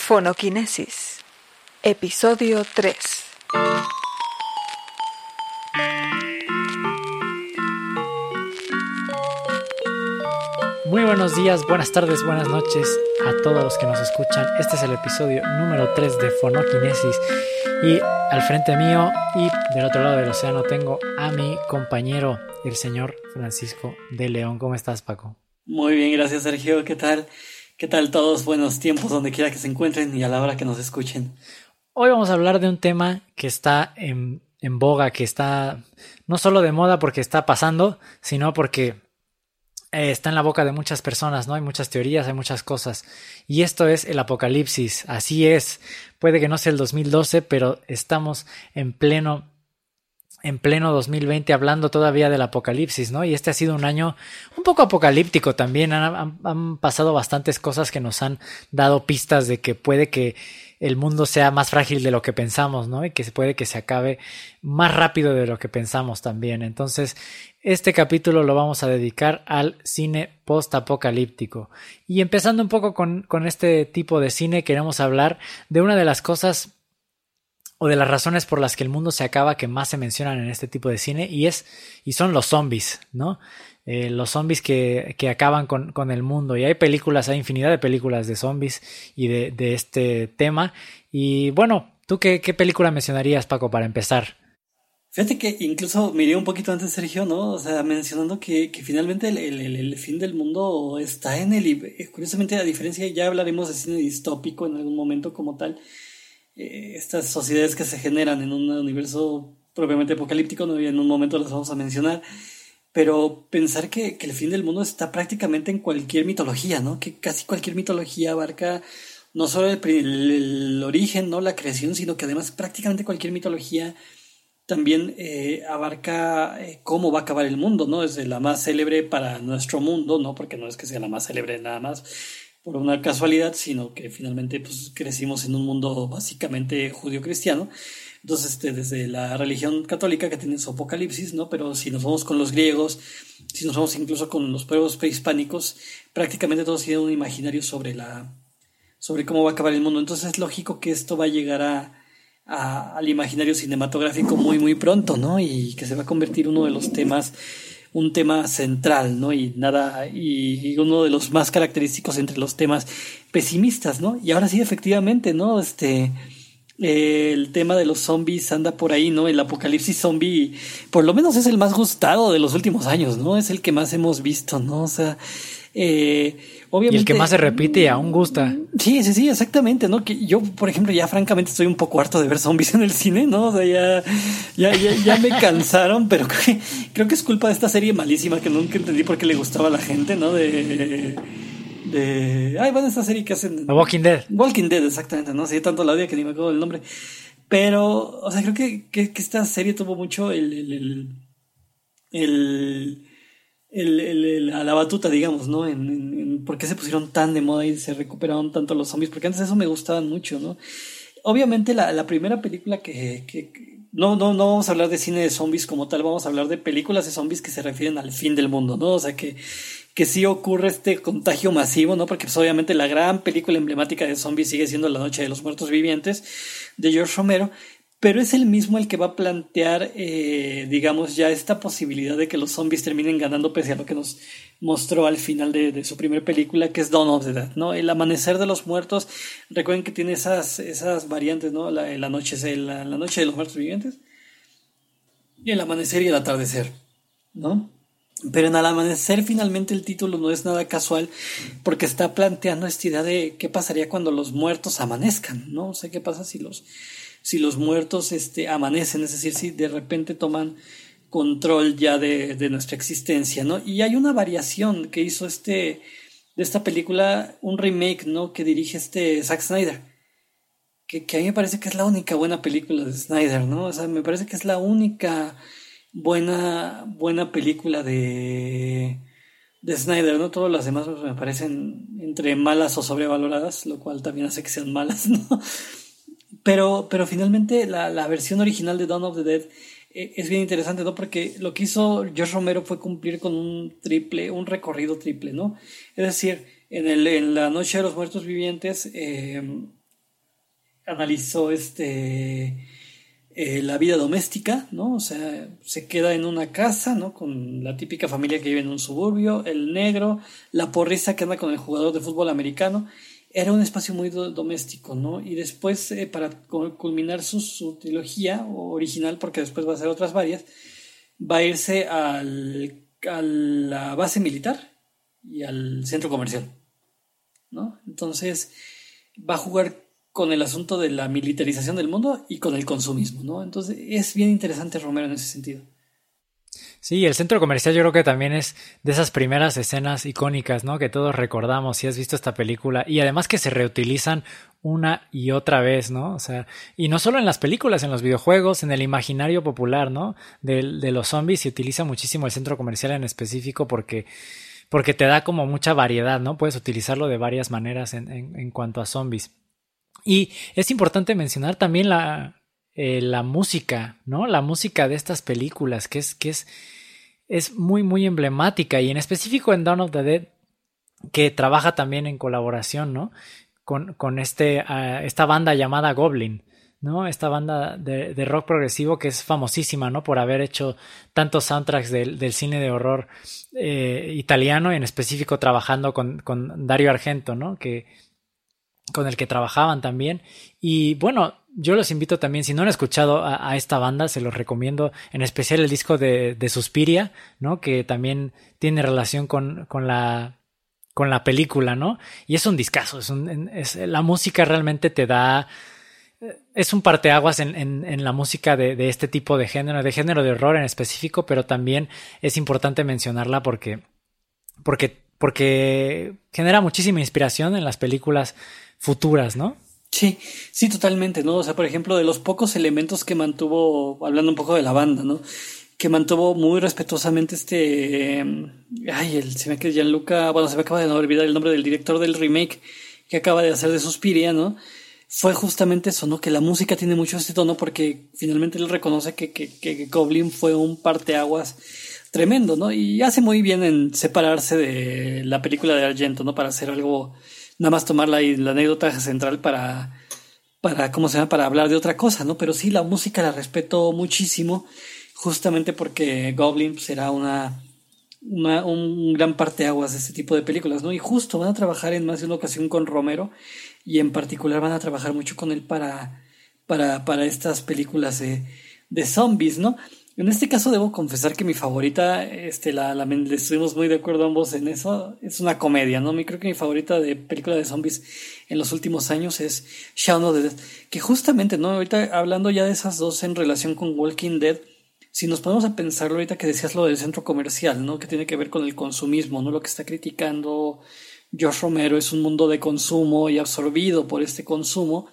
Fonoquinesis, episodio 3. Muy buenos días, buenas tardes, buenas noches a todos los que nos escuchan. Este es el episodio número 3 de Fonoquinesis. Y al frente mío y del otro lado del océano tengo a mi compañero, el señor Francisco de León. ¿Cómo estás, Paco? Muy bien, gracias, Sergio. ¿Qué tal? ¿Qué tal todos? Buenos tiempos donde quiera que se encuentren y a la hora que nos escuchen. Hoy vamos a hablar de un tema que está en boga, que está no solo de moda porque está pasando, sino porque está en la boca de muchas personas, ¿no? Hay muchas teorías, hay muchas cosas. Y esto es el apocalipsis. Así es. Puede que no sea el 2012, pero estamos en pleno 2020 hablando todavía del apocalipsis, ¿no? Y este ha sido un año un poco apocalíptico también. Han pasado bastantes cosas que nos han dado pistas de que puede que el mundo sea más frágil de lo que pensamos, ¿no? Y que puede que se acabe más rápido de lo que pensamos también. Entonces, este capítulo lo vamos a dedicar al cine post-apocalíptico. Y empezando un poco con este tipo de cine, queremos hablar de una de las cosas o de las razones por las que el mundo se acaba que más se mencionan en este tipo de cine y son los zombies, ¿no? Los zombies que acaban con el mundo. Y hay infinidad de películas de zombies y de este tema. Y bueno, ¿tú qué película mencionarías, Paco, para empezar? Fíjate que incluso miré un poquito antes, Sergio, ¿no? O sea, mencionando que finalmente el fin del mundo está en curiosamente, a diferencia, ya hablaremos de cine distópico en algún momento como tal. Estas sociedades que se generan en un universo propiamente apocalíptico, ¿no? Y en un momento las vamos a mencionar, pero pensar que el fin del mundo está prácticamente en cualquier mitología, ¿no? Que casi cualquier mitología abarca no solo el origen, ¿no? La creación, sino que además prácticamente cualquier mitología también abarca cómo va a acabar el mundo, ¿no? Desde la más célebre para nuestro mundo, ¿no? Porque no es que sea la más célebre nada más por una casualidad, sino que finalmente pues crecimos en un mundo básicamente judío-cristiano. Entonces, desde la religión católica que tiene su apocalipsis, ¿no? Pero si nos vamos con los griegos, si nos vamos incluso con los pueblos prehispánicos, prácticamente todos tienen un imaginario sobre cómo va a acabar el mundo. Entonces es lógico que esto va a llegar al imaginario cinematográfico muy, muy pronto, ¿no? Y que se va a convertir un tema central, ¿no? Y uno de los más característicos entre los temas pesimistas, ¿no? Y ahora sí, efectivamente, ¿no? El tema de los zombies anda por ahí, ¿no? El apocalipsis zombie, por lo menos es el más gustado de los últimos años, ¿no? Es el que más hemos visto, ¿no? O sea, obviamente. Y el que más se repite y aún gusta. Sí, exactamente, ¿no? Que yo, por ejemplo, ya francamente estoy un poco harto de ver zombies en el cine, ¿no? O sea, ya me cansaron, pero creo que es culpa de esta serie malísima que nunca entendí por qué le gustaba a la gente, ¿no? Esta serie que hacen The Walking Dead. Walking Dead, exactamente, ¿no? Sí, tanto la odia que ni me acuerdo del nombre. Pero, o sea, creo que esta serie tuvo mucho a la batuta, digamos, ¿no? En por qué se pusieron tan de moda y se recuperaron tanto los zombies, porque antes eso me gustaban mucho, ¿no? Obviamente la primera película no vamos a hablar de cine de zombies como tal, vamos a hablar de películas de zombies que se refieren al fin del mundo, ¿no? O sea, que sí ocurre este contagio masivo, ¿no? Porque pues obviamente la gran película emblemática de zombies sigue siendo La Noche de los Muertos Vivientes de George Romero, pero es el mismo el que va a plantear, digamos, ya esta posibilidad de que los zombies terminen ganando pese a lo que nos mostró al final de su primera película, que es Dawn of the Dead, ¿no? El amanecer de los muertos, recuerden que tiene esas variantes, ¿no? La noche de los muertos vivientes, y el amanecer y el atardecer, ¿no? Pero en el amanecer finalmente el título no es nada casual porque está planteando esta idea de qué pasaría cuando los muertos amanezcan, ¿no? O sea, qué pasa si los muertos amanecen, es decir, si de repente toman control ya de nuestra existencia, ¿no? Y hay una variación que hizo de esta película, un remake, ¿no? Que dirige Zack Snyder, que a mí me parece que es la única buena película de Snyder, ¿no? O sea, me parece que es la única buena película de Snyder, ¿no? Todas las demás me parecen entre malas o sobrevaloradas, lo cual también hace que sean malas, ¿no? Pero finalmente la versión original de Dawn of the Dead es bien interesante, ¿no? Porque lo que hizo George Romero fue cumplir con un recorrido triple, ¿no? Es decir, en La Noche de los Muertos Vivientes analizó la vida doméstica, ¿no? O sea, se queda en una casa, ¿no? Con la típica familia que vive en un suburbio, el negro, la porrista que anda con el jugador de fútbol americano. Era un espacio muy doméstico, ¿no? Y después, para culminar su trilogía original, porque después va a hacer otras varias, va a irse a la base militar y al centro comercial, ¿no? Entonces, va a jugar con el asunto de la militarización del mundo y con el consumismo, ¿no? Entonces es bien interesante Romero en ese sentido. Sí, el centro comercial yo creo que también es de esas primeras escenas icónicas, ¿no? Que todos recordamos si has visto esta película y además que se reutilizan una y otra vez, ¿no? O sea, y no solo en las películas, en los videojuegos, en el imaginario popular, ¿no? De los zombies se utiliza muchísimo el centro comercial en específico porque te da como mucha variedad, ¿no? Puedes utilizarlo de varias maneras en cuanto a zombies. Y es importante mencionar también la música, ¿no? La música de estas películas, que es muy, muy emblemática, y en específico en Dawn of the Dead, que trabaja también en colaboración, ¿no? Con esta banda llamada Goblin, ¿no? Esta banda de rock progresivo que es famosísima, ¿no? Por haber hecho tantos soundtracks del cine de horror italiano, y en específico trabajando con Dario Argento, ¿no? Con el que trabajaban también. Y bueno, yo los invito también, si no han escuchado a esta banda, se los recomiendo, en especial el disco de Suspiria, ¿no? Que también tiene relación con la película, ¿no? Y es un discazo, la música realmente te da, es un parteaguas en la música de este tipo de género de horror en específico, pero también es importante mencionarla porque genera muchísima inspiración en las películas futuras, ¿no? Sí, sí, totalmente, ¿no? O sea, por ejemplo, de los pocos elementos que mantuvo, hablando un poco de la banda, ¿no? Que mantuvo muy respetuosamente se me queda Gianluca, bueno, se me acaba de olvidar el nombre del director del remake que acaba de hacer de Suspiria, ¿no? Fue justamente eso, ¿no? Que la música tiene mucho este tono porque finalmente él reconoce que Goblin fue un parteaguas tremendo, ¿no? Y hace muy bien en separarse de la película de Argento, ¿no? Para hacer algo, nada más tomar la anécdota central para ¿cómo se llama? Para hablar de otra cosa, ¿no? Pero sí, la música la respeto muchísimo, justamente porque Goblin será un gran parteaguas de este tipo de películas, ¿no? Y justo van a trabajar en más de una ocasión con Romero, y en particular van a trabajar mucho con él para estas películas de zombies, ¿no? En este caso debo confesar que mi favorita, estuvimos muy de acuerdo ambos en eso, es una comedia, ¿no? Creo que mi favorita de película de zombies en los últimos años es Shaun of the Dead, que justamente, ¿no? Ahorita hablando ya de esas dos en relación con Walking Dead, si nos ponemos a pensarlo ahorita que decías lo del centro comercial, ¿no? Que tiene que ver con el consumismo, ¿no? Lo que está criticando George Romero es un mundo de consumo y absorbido por este consumo.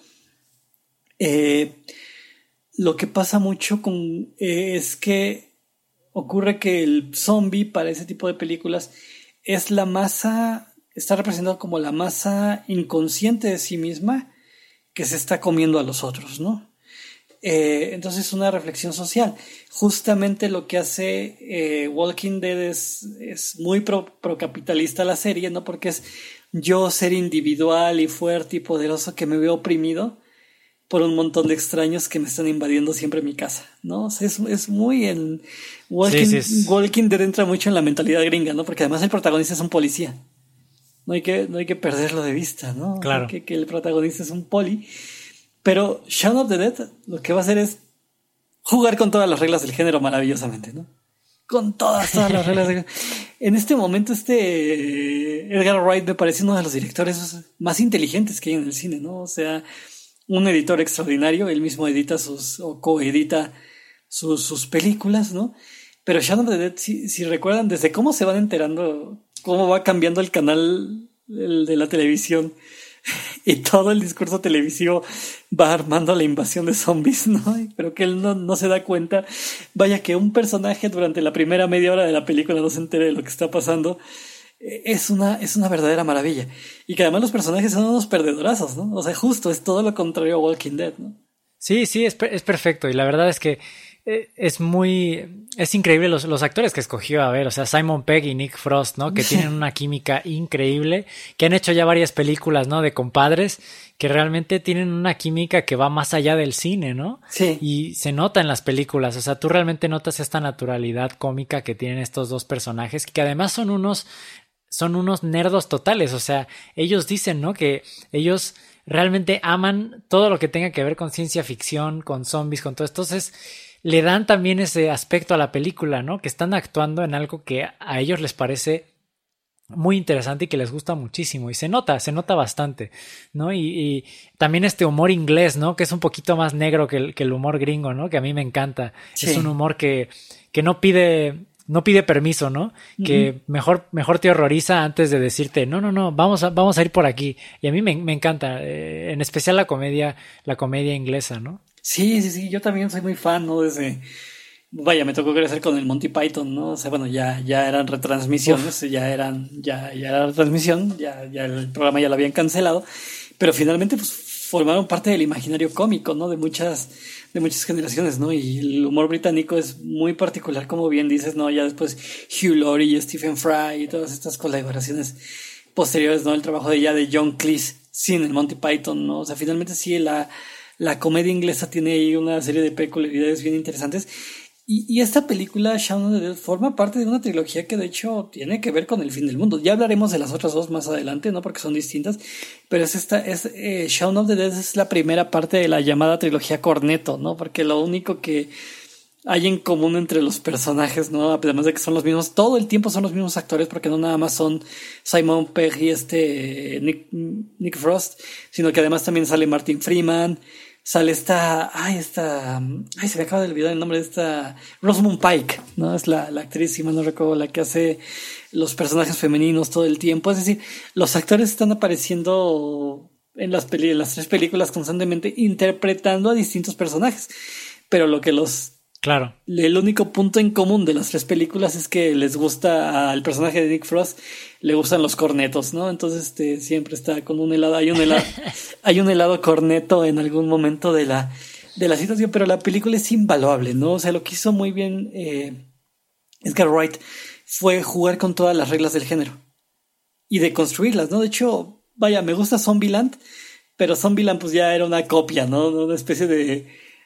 Lo que pasa mucho es que ocurre que el zombie para ese tipo de películas es la masa, está representado como la masa inconsciente de sí misma que se está comiendo a los otros, ¿no? Entonces es una reflexión social. Justamente lo que hace Walking Dead es muy procapitalista la serie, ¿no? Porque es yo ser individual y fuerte y poderoso que me veo oprimido por un montón de extraños que me están invadiendo siempre mi casa, ¿no? O sea, es muy en Walking Dead entra mucho en la mentalidad gringa, ¿no? Porque además el protagonista es un policía. No hay que perderlo de vista, ¿no? Claro. Que el protagonista es un poli. Pero Shaun of the Dead lo que va a hacer es jugar con todas las reglas del género maravillosamente, ¿no? Con todas las reglas. En este momento Edgar Wright me parece uno de los directores más inteligentes que hay en el cine, ¿no? O sea, un editor extraordinario, él mismo edita o coedita sus películas, ¿no? Pero Shaun of the Dead, si recuerdan, desde cómo se van enterando, cómo va cambiando el canal de la televisión y todo el discurso televisivo va armando la invasión de zombies, ¿no? Pero que él no se da cuenta. Vaya que un personaje durante la primera media hora de la película no se entere de lo que está pasando. Es una verdadera maravilla. Y que además los personajes son unos perdedorazos, ¿no? O sea, justo es todo lo contrario a Walking Dead, ¿no? Sí, es perfecto. Y la verdad es que es increíble los actores que escogió, a ver, o sea, Simon Pegg y Nick Frost, ¿no? Que tienen una química increíble, que han hecho ya varias películas, ¿no? De compadres, que realmente tienen una química que va más allá del cine, ¿no? Sí. Y se nota en las películas, o sea, tú realmente notas esta naturalidad cómica que tienen estos dos personajes, que además son unos nerdos totales, o sea, ellos dicen, ¿no? Que ellos realmente aman todo lo que tenga que ver con ciencia ficción, con zombies, con todo esto. Entonces, le dan también ese aspecto a la película, ¿no? Que están actuando en algo que a ellos les parece muy interesante y que les gusta muchísimo. Y se nota bastante, ¿no? Y también este humor inglés, ¿no? Que es un poquito más negro que el humor gringo, ¿no? Que a mí me encanta. Sí. Es un humor que no pide permiso, ¿no? Que mejor te horroriza antes de decirte, no, vamos a ir por aquí. Y a mí me encanta, en especial la comedia inglesa, ¿no? Sí, yo también soy muy fan, ¿no? Vaya, me tocó crecer con el Monty Python, ¿no? O sea, bueno, ya eran retransmisiones, ya era retransmisión, ya el programa ya lo habían cancelado, pero finalmente pues formaron parte del imaginario cómico, ¿no? De muchas generaciones, ¿no? Y el humor británico es muy particular, como bien dices, ¿no? Ya después Hugh Laurie y Stephen Fry y todas estas colaboraciones posteriores, ¿no? El trabajo de John Cleese sin el Monty Python, ¿no? O sea, finalmente sí, la comedia inglesa tiene ahí una serie de peculiaridades bien interesantes. Y esta película, Shaun of the Dead, forma parte de una trilogía que de hecho tiene que ver con el fin del mundo. Ya hablaremos de las otras dos más adelante, ¿no? Porque son distintas. Pero Shaun of the Dead es la primera parte de la llamada trilogía Cornetto, ¿no? Porque lo único que hay en común entre los personajes, ¿no? Además de que son los mismos, todo el tiempo son los mismos actores, porque no nada más son Simon Pegg y Nick Frost, sino que además también sale Martin Freeman. Sale se me acaba de olvidar el nombre de esta Rosamund Pike, ¿no? Es la actriz, si mal no recuerdo, la que hace los personajes femeninos todo el tiempo. Es decir, los actores están apareciendo en las tres películas constantemente interpretando a distintos personajes. Pero lo que Claro. El único punto en común de las tres películas es que les gusta al personaje de Nick Frost, le gustan los cornetos, ¿no? Entonces siempre está con un helado, hay un helado corneto en algún momento de la situación, pero la película es invaluable, ¿no? O sea, lo que hizo muy bien Edgar Wright fue jugar con todas las reglas del género y de construirlas, ¿no? De hecho, vaya, me gusta Zombieland, pero Zombieland pues ya era una copia, ¿no? Una especie de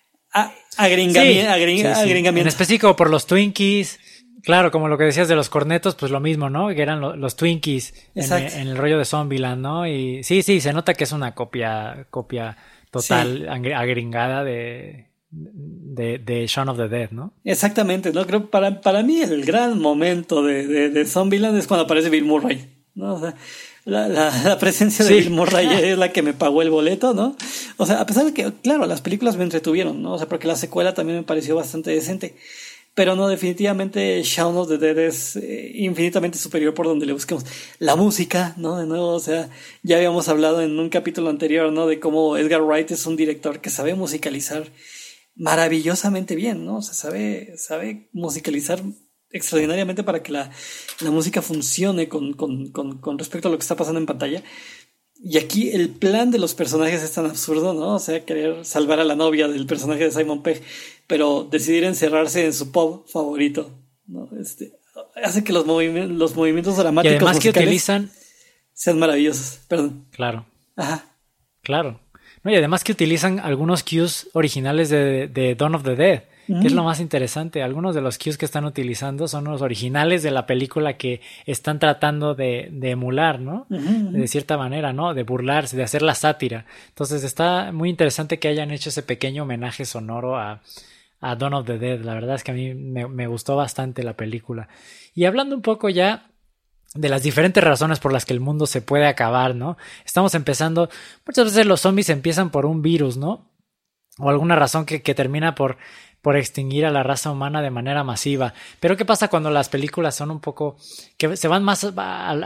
agringamiento. En específico por los Twinkies. Claro, como lo que decías de los cornetos, pues lo mismo, ¿no? Que eran los Twinkies en el rollo de Zombieland, ¿no? Y sí, se nota que es una copia total, agringada de Shaun of the Dead, ¿no? Exactamente, ¿no? Creo para mí el gran momento de Zombieland es cuando aparece Bill Murray, ¿no? O sea, la presencia de Bill Murray es la que me pagó el boleto, ¿no? O sea, a pesar de que, claro, las películas me entretuvieron, ¿no? O sea, porque la secuela también me pareció bastante decente. Pero no, definitivamente Shaun of the Dead es infinitamente superior por donde le busquemos. La música, ¿no? De nuevo, o sea, ya habíamos hablado en un capítulo anterior, ¿no? De cómo Edgar Wright es un director que sabe musicalizar maravillosamente bien, ¿no? O sea, sabe musicalizar extraordinariamente para que la música funcione con respecto a lo que está pasando en pantalla. Y aquí el plan de los personajes es tan absurdo, ¿no? O sea, querer salvar a la novia del personaje de Simon Pegg, pero decidir encerrarse en su pub favorito, ¿no? Hace que los movimientos dramáticos y además musicales que utilizan sean maravillosos. Perdón. Claro. Ajá. Claro. No, y además que utilizan algunos cues originales de Dawn of the Dead, que es lo más interesante. Algunos de los cues que están utilizando son los originales de la película que están tratando de emular, ¿no? De cierta manera, ¿no? De burlarse, de hacer la sátira. Entonces está muy interesante que hayan hecho ese pequeño homenaje sonoro a Dawn of the Dead. La verdad es que a mí me gustó bastante la película. Y hablando un poco ya de las diferentes razones por las que el mundo se puede acabar, ¿no? Estamos empezando, muchas veces los zombies empiezan por un virus, ¿no? O alguna razón que termina por extinguir a la raza humana de manera masiva. Pero ¿qué pasa cuando las películas son un poco, que se van más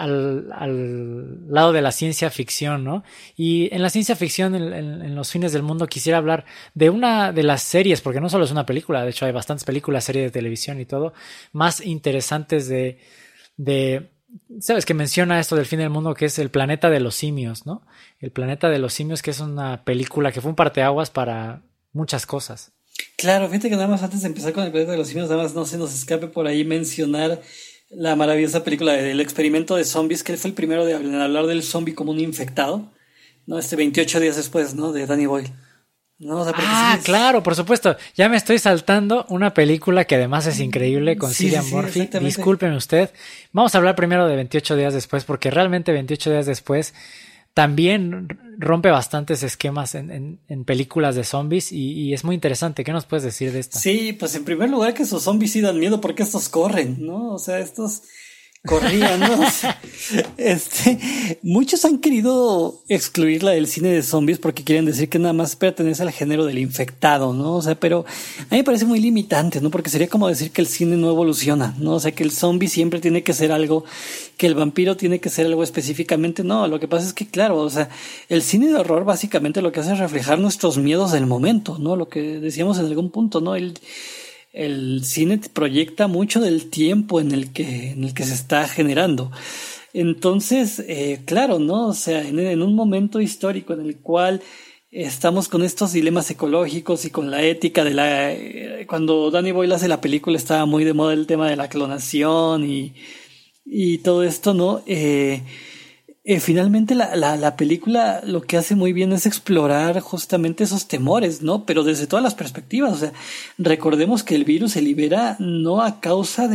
al lado de la ciencia ficción, ¿no? Y en la ciencia ficción, en los fines del mundo, quisiera hablar de una de las series, porque no solo es una película, de hecho hay bastantes películas, series de televisión y todo, más interesantes de ¿sabes? Que menciona esto del fin del mundo, que es El planeta de los simios, ¿no? El planeta de los simios, que es una película que fue un parteaguas para muchas cosas. Claro, fíjate que nada más antes de empezar con el planeta de los simios, nada más no se nos escape por ahí mencionar la maravillosa película del experimento de zombies, que él fue el primero de hablar del zombie como un infectado, ¿no? 28 días después, ¿no? De Danny Boyle. No, o sea, porque sí Claro, por supuesto. Ya me estoy saltando una película que además es increíble con sí, Cillian sí, Murphy. exactamente. Discúlpeme usted. Vamos a hablar primero de 28 días después, porque realmente 28 días después también rompe bastantes esquemas en películas de zombies y es muy interesante. ¿Qué nos puedes decir de esta? Sí, pues en primer lugar que esos zombies sí dan miedo porque estos corren, ¿no? O sea, estos corrían, ¿no? O sea, muchos han querido excluirla del cine de zombies porque quieren decir que nada más pertenece al género del infectado, ¿no? O sea, pero a mí me parece muy limitante, ¿no? Porque sería como decir que el cine no evoluciona, ¿no? O sea, que el zombie siempre tiene que ser algo, que el vampiro tiene que ser algo específicamente. No, lo que pasa es que, claro, o sea, el cine de horror básicamente lo que hace es reflejar nuestros miedos del momento, ¿no? Lo que decíamos en algún punto, ¿no? El cine proyecta mucho del tiempo en el que se está generando. Entonces, claro, ¿no? O sea, en un momento histórico en el cual estamos con estos dilemas ecológicos y con la ética de cuando Danny Boyle hace la película estaba muy de moda el tema de la clonación y todo esto, ¿no? Finalmente la película lo que hace muy bien es explorar justamente esos temores, ¿no? Pero desde todas las perspectivas. O sea, recordemos que el virus se libera no a causa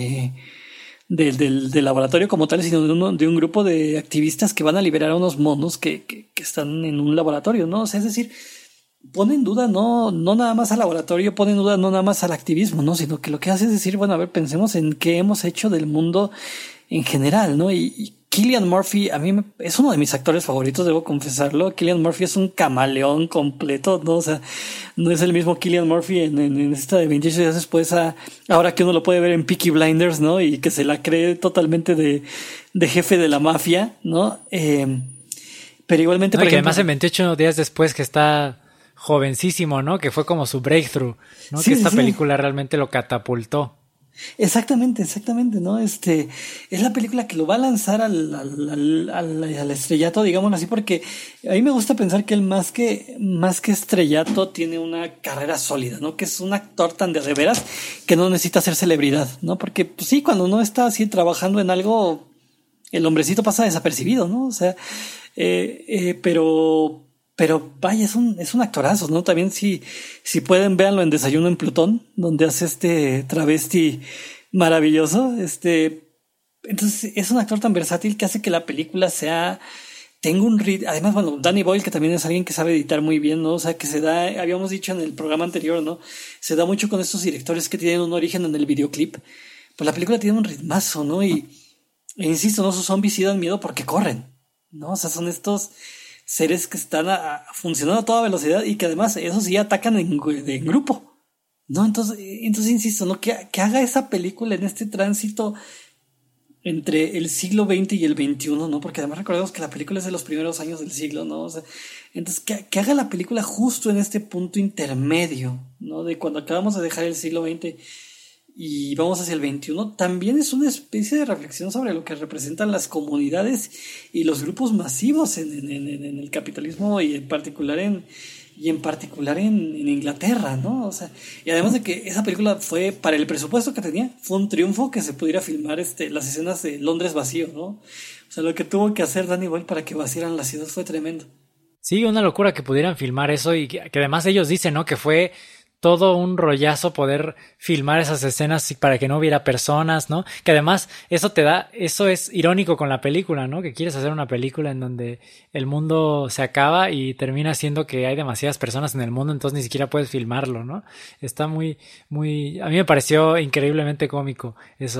del laboratorio como tal, sino de un grupo de activistas que van a liberar a unos monos que están en un laboratorio, ¿no? O sea, es decir, pone en duda no nada más al laboratorio, pone en duda no nada más al activismo, ¿no? Sino que lo que hace es decir, bueno, a ver, pensemos en qué hemos hecho del mundo en general, ¿no? Y Cillian Murphy, a mí es uno de mis actores favoritos, debo confesarlo. Cillian Murphy es un camaleón completo, ¿no? O sea, no es el mismo Cillian Murphy en esta de 28 días después ahora que uno lo puede ver en Peaky Blinders, ¿no? Y que se la cree totalmente de jefe de la mafia, ¿no? Pero igualmente, No, por y que ejemplo, además en 28 días después que está jovencísimo, ¿no? Que fue como su breakthrough, ¿no? sí, Que sí, esta sí. película realmente lo catapultó. Exactamente, ¿no? Es la película que lo va a lanzar al estrellato, digámoslo así, porque a mí me gusta pensar que él más que estrellato tiene una carrera sólida, ¿no? Que es un actor tan de veras que no necesita ser celebridad, ¿no? Porque, pues sí, cuando uno está así trabajando en algo, el hombrecito pasa desapercibido, ¿no? O sea, pero vaya, es un actorazo, ¿no? También si pueden, véanlo en Desayuno en Plutón, donde hace este travesti maravilloso. Entonces es un actor tan versátil que hace que la película tenga un ritmo. Además, bueno, Danny Boyle, que también es alguien que sabe editar muy bien, ¿no? O sea, que habíamos dicho en el programa anterior, ¿no? Se da mucho con estos directores que tienen un origen en el videoclip. Pues la película tiene un ritmazo, ¿no? E insisto, ¿no? Sus zombies sí dan miedo porque corren, ¿no? O sea, son estos seres que están funcionando a toda velocidad y que además esos sí atacan en grupo, ¿no? Entonces insisto, ¿no? Que haga esa película en este tránsito entre el siglo XX y el XXI, ¿no? Porque además recordemos que la película es de los primeros años del siglo, ¿no? O sea, entonces que haga la película justo en este punto intermedio, ¿no? De cuando acabamos de dejar el siglo XX y vamos hacia el XXI, también es una especie de reflexión sobre lo que representan las comunidades y los grupos masivos en el capitalismo y en particular en Inglaterra, ¿no? O sea, y además de que esa película fue, para el presupuesto que tenía, fue un triunfo que se pudiera filmar las escenas de Londres vacío, ¿no? O sea, lo que tuvo que hacer Danny Boyle para que vaciaran la ciudad fue tremendo. Sí, una locura que pudieran filmar eso y que además ellos dicen, ¿no? Que fue todo un rollazo poder filmar esas escenas para que no hubiera personas, ¿no? Que además eso es irónico con la película, ¿no? Que quieres hacer una película en donde el mundo se acaba y termina siendo que hay demasiadas personas en el mundo, entonces ni siquiera puedes filmarlo, ¿no? Está muy, muy, a mí me pareció increíblemente cómico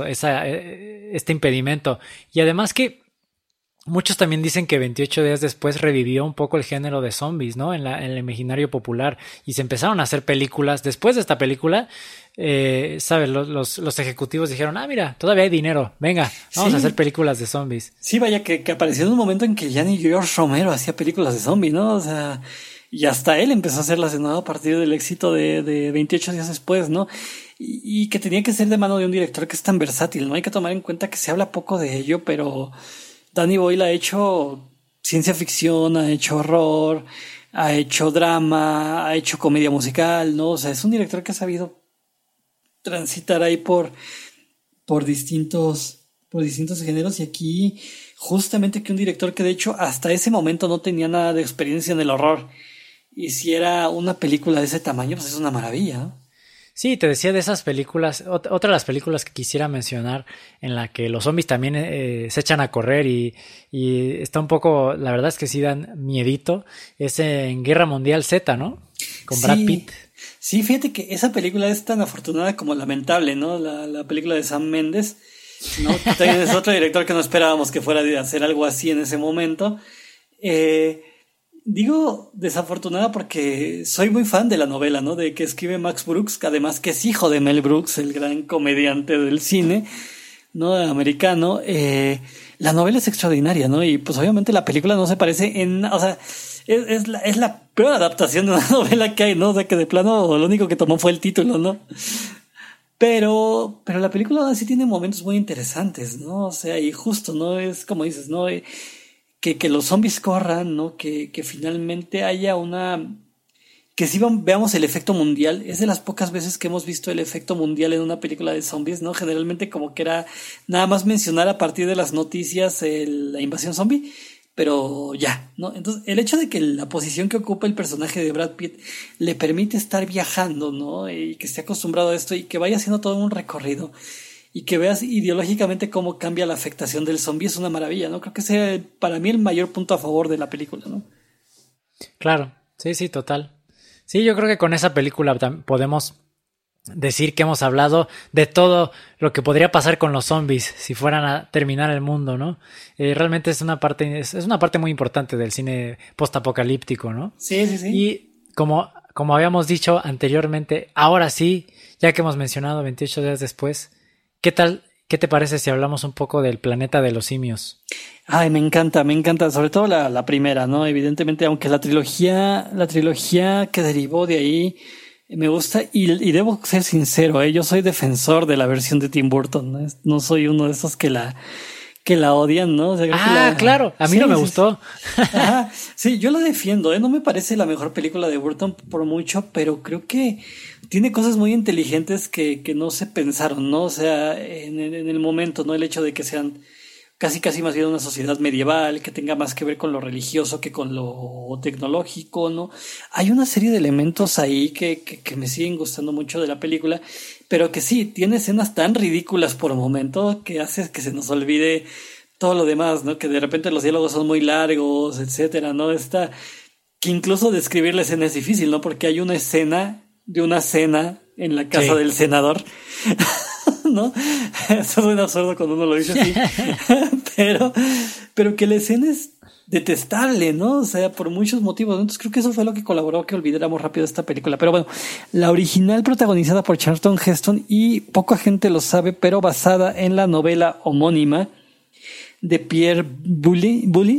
este impedimento. Y además que muchos también dicen que 28 días después revivió un poco el género de zombies, ¿no? En el imaginario popular. Y se empezaron a hacer películas. Después de esta película, ¿sabes? Los ejecutivos dijeron, mira, todavía hay dinero. Venga, vamos a hacer películas de zombies. Sí, vaya, que apareció en un momento en que ya ni George Romero hacía películas de zombies, ¿no? O sea, y hasta él empezó a hacerlas de nuevo a partir del éxito de 28 días después, ¿no? Y que tenía que ser de mano de un director que es tan versátil, ¿no? Hay que tomar en cuenta que se habla poco de ello, pero Danny Boyle ha hecho ciencia ficción, ha hecho horror, ha hecho drama, ha hecho comedia musical, ¿no? O sea, es un director que ha sabido transitar ahí por distintos géneros, y aquí justamente que un director que de hecho hasta ese momento no tenía nada de experiencia en el horror hiciera una película de ese tamaño, pues es una maravilla, ¿no? Sí, te decía de esas películas, otra de las películas que quisiera mencionar en la que los zombies también se echan a correr y está un poco, la verdad es que sí dan miedito, es en Guerra Mundial Z, ¿no? Con Brad Pitt. Sí, fíjate que esa película es tan afortunada como lamentable, ¿no? La película de Sam Mendes, ¿no? También es otro director que no esperábamos que fuera a hacer algo así en ese momento. Digo desafortunada porque soy muy fan de la novela, ¿no? De que escribe Max Brooks, que además que es hijo de Mel Brooks, el gran comediante del cine, ¿no? Americano. La novela es extraordinaria, ¿no? Y pues obviamente la película no se parece o sea, es la peor adaptación de una novela que hay, ¿no? O sea, que de plano lo único que tomó fue el título, ¿no? Pero la película sí tiene momentos muy interesantes, ¿no? O sea, y justo, ¿no? Es como dices, ¿no? Que los zombies corran, ¿no? Que finalmente haya que si veamos el efecto mundial. Es de las pocas veces que hemos visto el efecto mundial en una película de zombies, ¿no? Generalmente como que era nada más mencionar a partir de las noticias la invasión zombie, pero ya, ¿no? Entonces, el hecho de que la posición que ocupa el personaje de Brad Pitt le permite estar viajando, ¿no? Y que esté acostumbrado a esto y que vaya haciendo todo un recorrido y que veas ideológicamente cómo cambia la afectación del zombie es una maravilla, ¿no? Creo que ese es para mí el mayor punto a favor de la película, ¿no? Claro, sí, total. Sí, yo creo que con esa película podemos decir que hemos hablado de todo lo que podría pasar con los zombies si fueran a terminar el mundo, ¿no? Realmente es una parte muy importante del cine postapocalíptico, ¿no? Sí. Y como habíamos dicho anteriormente, ahora sí, ya que hemos mencionado 28 días después, ¿qué te parece si hablamos un poco del Planeta de los Simios? Ay, me encanta, sobre todo la primera, ¿no? Evidentemente, aunque la trilogía que derivó de ahí me gusta, y debo ser sincero, yo soy defensor de la versión de Tim Burton, ¿no? No soy uno de esos que la odian, ¿no? O sea, claro, a mí no me gustó. Ajá, sí, yo la defiendo, ¿eh? No me parece la mejor película de Burton por mucho, pero creo que tiene cosas muy inteligentes que no se pensaron, ¿no? O sea, en el momento, ¿no? El hecho de que sean casi más bien una sociedad medieval, que tenga más que ver con lo religioso que con lo tecnológico, ¿no? Hay una serie de elementos ahí que me siguen gustando mucho de la película, pero que sí, tiene escenas tan ridículas por momento que hace que se nos olvide todo lo demás, ¿no? Que de repente los diálogos son muy largos, etcétera, ¿no? Que incluso describir la escena es difícil, ¿no? Porque hay una escena de una cena en la casa del senador, ¿no? Eso suena absurdo cuando uno lo dice así, pero que la escena es detestable, ¿no? O sea, por muchos motivos, ¿no? Entonces creo que eso fue lo que colaboró a que olvidáramos rápido esta película. Pero bueno, la original protagonizada por Charlton Heston, y poca gente lo sabe, pero basada en la novela homónima de Pierre Boulle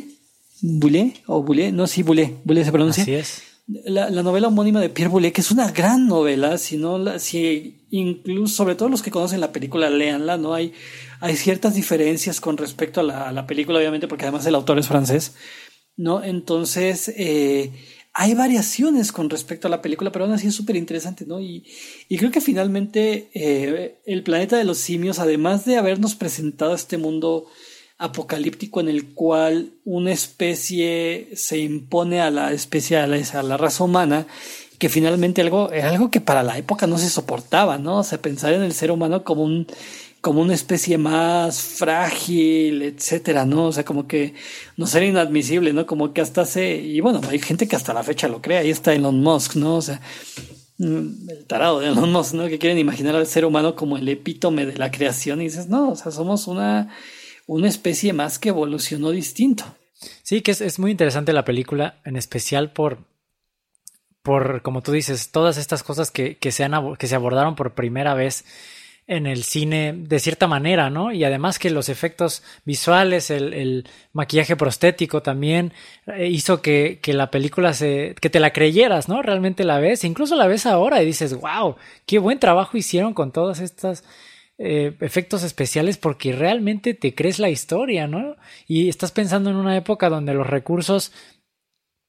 se pronuncia. Así es. La novela homónima de Pierre Boulle, que es una gran novela, incluso, sobre todo los que conocen la película, léanla, ¿no? Hay ciertas diferencias con respecto a la película, obviamente, porque además el autor es francés, ¿no? Entonces, hay variaciones con respecto a la película, pero aún así es súper interesante, ¿no? Y creo que finalmente el Planeta de los Simios, además de habernos presentado este mundo apocalíptico en el cual una especie se impone a la raza humana, que finalmente era algo que para la época no se soportaba, ¿no? O sea, pensar en el ser humano como una especie más frágil, etcétera, ¿no? O sea, como que nos era inadmisible, ¿no? Como que y bueno, hay gente que hasta la fecha lo cree. Ahí está Elon Musk, ¿no? O sea, el tarado de Elon Musk, ¿no? Que quieren imaginar al ser humano como el epítome de la creación, y dices, no, o sea, somos una especie más que evolucionó distinto. Sí, que es muy interesante la película, en especial por como tú dices, todas estas cosas que se abordaron por primera vez en el cine de cierta manera, ¿no? Y además que los efectos visuales, el maquillaje prostético también hizo que la película que te la creyeras, ¿no? Realmente la ves, incluso la ves ahora y dices, wow, qué buen trabajo hicieron con todas estas efectos especiales, porque realmente te crees la historia, ¿no? Y estás pensando en una época donde los recursos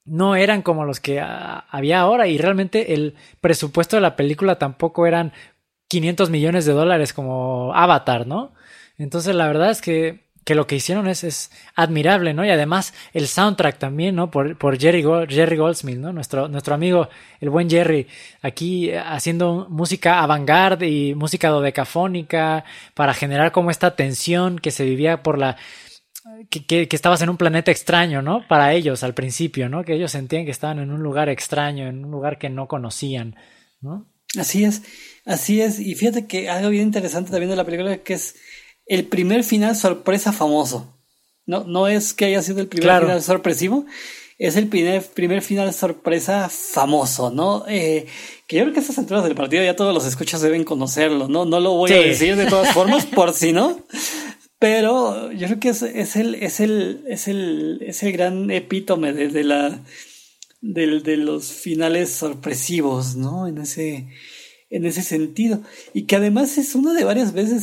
no eran como los que había ahora, y realmente el presupuesto de la película tampoco eran $500 millones como Avatar, ¿no? Entonces la verdad es que lo que hicieron es admirable, ¿no? Y además el soundtrack también, ¿no? Por Jerry Goldsmith, ¿no? Nuestro amigo, el buen Jerry, aquí haciendo música avant-garde y música dodecafónica para generar como esta tensión que se vivía por que estabas en un planeta extraño, ¿no? Para ellos al principio, ¿no? Que ellos sentían que estaban en un lugar extraño, en un lugar que no conocían, ¿no? Así es. Y fíjate que algo bien interesante también de la película que es el primer final sorpresa famoso. No es que haya sido el primer final sorpresivo, es el primer final sorpresa famoso, ¿no? Que yo creo que a estas alturas del partido ya todos los escuchas deben conocerlo, ¿no? No lo voy a decir de todas formas, por si no. Pero yo creo que es el gran epítome de los finales sorpresivos, ¿no? En ese sentido. Y que además es una de varias veces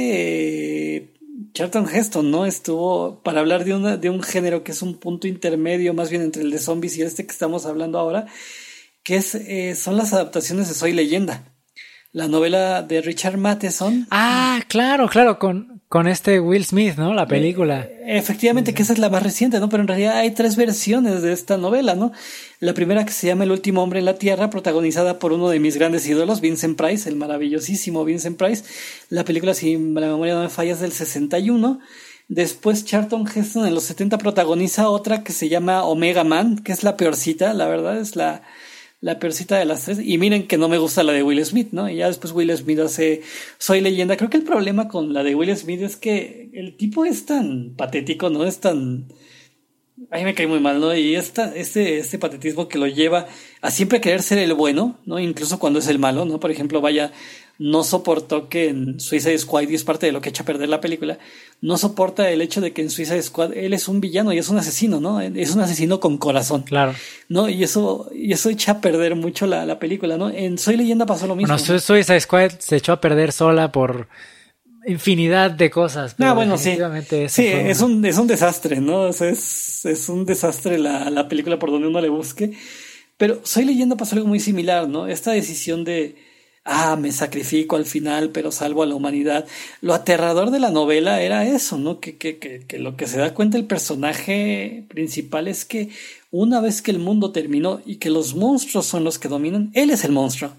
que Charlton Heston, ¿no? Estuvo para hablar de un género que es un punto intermedio más bien entre el de zombies y que estamos hablando ahora, que son las adaptaciones de Soy Leyenda. La novela de Richard Matheson. Ah, claro, con Will Smith, ¿no? La película. Efectivamente, que esa es la más reciente, ¿no? Pero en realidad hay 3 versiones de esta novela, ¿no? La primera que se llama El último hombre en la tierra, protagonizada por uno de mis grandes ídolos, Vincent Price, el maravillosísimo Vincent Price. La película, si la memoria no me falla, es del 61. Después Charlton Heston en los 70 protagoniza otra que se llama Omega Man, que es la peorcita, la verdad es la peorcita de las 3, y miren que no me gusta la de Will Smith, ¿no? Y ya después Will Smith hace Soy Leyenda. Creo que el problema con la de Will Smith es que el tipo es tan patético, ¿no? Es tan... A mí me cae muy mal, ¿no? Y este patetismo que lo lleva a siempre querer ser el bueno, ¿no? Incluso cuando es el malo, ¿no? Por ejemplo, no soportó que en Suicide Squad, y es parte de lo que echa a perder la película, no soporta el hecho de que en Suicide Squad él es un villano y es un asesino, ¿no? Es un asesino con corazón. Claro. ¿No? Y eso echa a perder mucho la película, ¿no? En Soy Leyenda pasó lo mismo. Bueno, Suicide Squad se echó a perder sola por infinidad de cosas. Pero bueno, sí. Es un desastre, ¿no? O sea, es un desastre la película por donde uno le busque. Pero Soy Leyenda pasó algo muy similar, ¿no? Esta decisión de me sacrifico al final, pero salvo a la humanidad. Lo aterrador de la novela era eso, ¿no? Que lo que se da cuenta el personaje principal es que una vez que el mundo terminó y que los monstruos son los que dominan, él es el monstruo.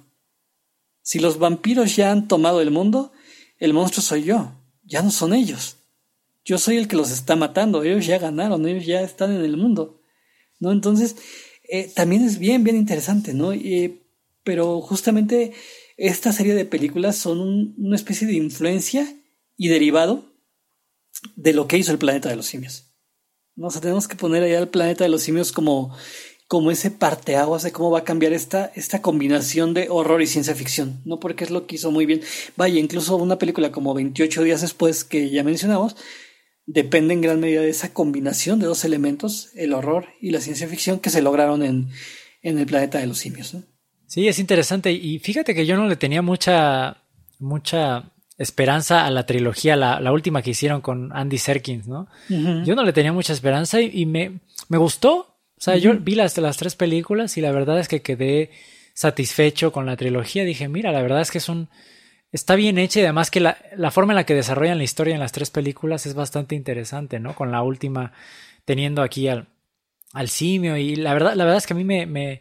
Si los vampiros ya han tomado el mundo, el monstruo soy yo, ya no son ellos. Yo soy el que los está matando, ellos ya ganaron, ellos ya están en el mundo, ¿no? Entonces, también es bien interesante, ¿no? Pero justamente esta serie de películas son una especie de influencia y derivado de lo que hizo el Planeta de los Simios, ¿no? O sea, tenemos que poner allá el Planeta de los Simios como ese parteaguas de cómo va a cambiar esta combinación de horror y ciencia ficción, ¿no? Porque es lo que hizo muy bien. Vaya, incluso una película como 28 días después, que ya mencionamos, depende en gran medida de esa combinación de 2 elementos, el horror y la ciencia ficción, que se lograron en el Planeta de los Simios, ¿no? Sí, es interesante. Y fíjate que yo no le tenía mucha esperanza a la trilogía, la última que hicieron con Andy Serkis, ¿no? Uh-huh. Yo no le tenía mucha esperanza y me gustó. O sea, yo vi las 3 películas y la verdad es que quedé satisfecho con la trilogía. Dije, mira, la verdad es que está bien hecha, y además que la forma en la que desarrollan la historia en las 3 películas es bastante interesante, ¿no? Con la última teniendo aquí al simio, y la verdad es que a mí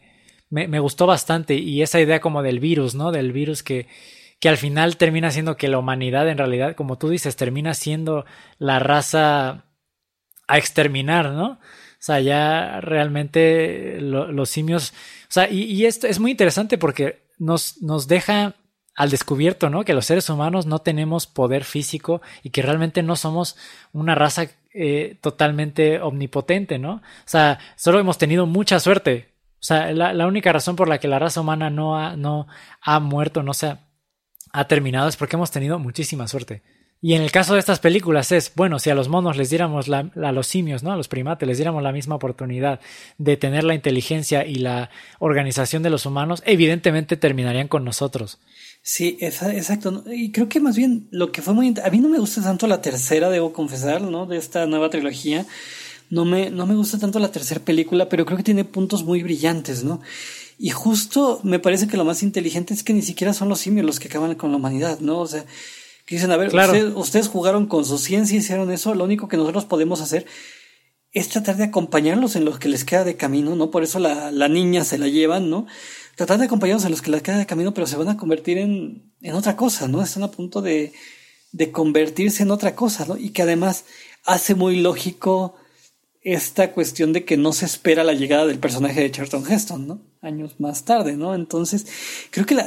me gustó bastante, y esa idea como del virus, ¿no? Del virus que al final termina siendo que la humanidad en realidad, como tú dices, termina siendo la raza a exterminar, ¿no? O sea, ya realmente los simios... O sea, y esto es muy interesante porque nos deja al descubierto, ¿no? Que los seres humanos no tenemos poder físico y que realmente no somos una raza totalmente omnipotente, ¿no? O sea, solo hemos tenido mucha suerte. O sea, la única razón por la que la raza humana no ha muerto, no se ha terminado, es porque hemos tenido muchísima suerte. Y en el caso de estas películas es, bueno, si a los monos les diéramos a los simios, ¿no? A los primates les diéramos la misma oportunidad de tener la inteligencia y la organización de los humanos, evidentemente terminarían con nosotros. Sí, exacto. Y creo que más bien lo que fue a mí no me gusta tanto la tercera, debo confesar, ¿no? De esta nueva trilogía, no me gusta tanto la tercera película, pero creo que tiene puntos muy brillantes, ¿no? Y justo me parece que lo más inteligente es que ni siquiera son los simios los que acaban con la humanidad, ¿no? O sea, que dicen, a ver, claro. ustedes jugaron con su ciencia, hicieron eso, lo único que nosotros podemos hacer es tratar de acompañarlos en lo que les queda de camino, ¿no? Por eso la niña se la llevan, ¿no? Tratar de acompañarlos en los que les queda de camino, pero se van a convertir en otra cosa, ¿no? Están a punto de convertirse en otra cosa, ¿no? Y que además hace muy lógico esta cuestión de que no se espera la llegada del personaje de Charlton Heston, ¿no? Años más tarde, ¿no? Entonces, creo que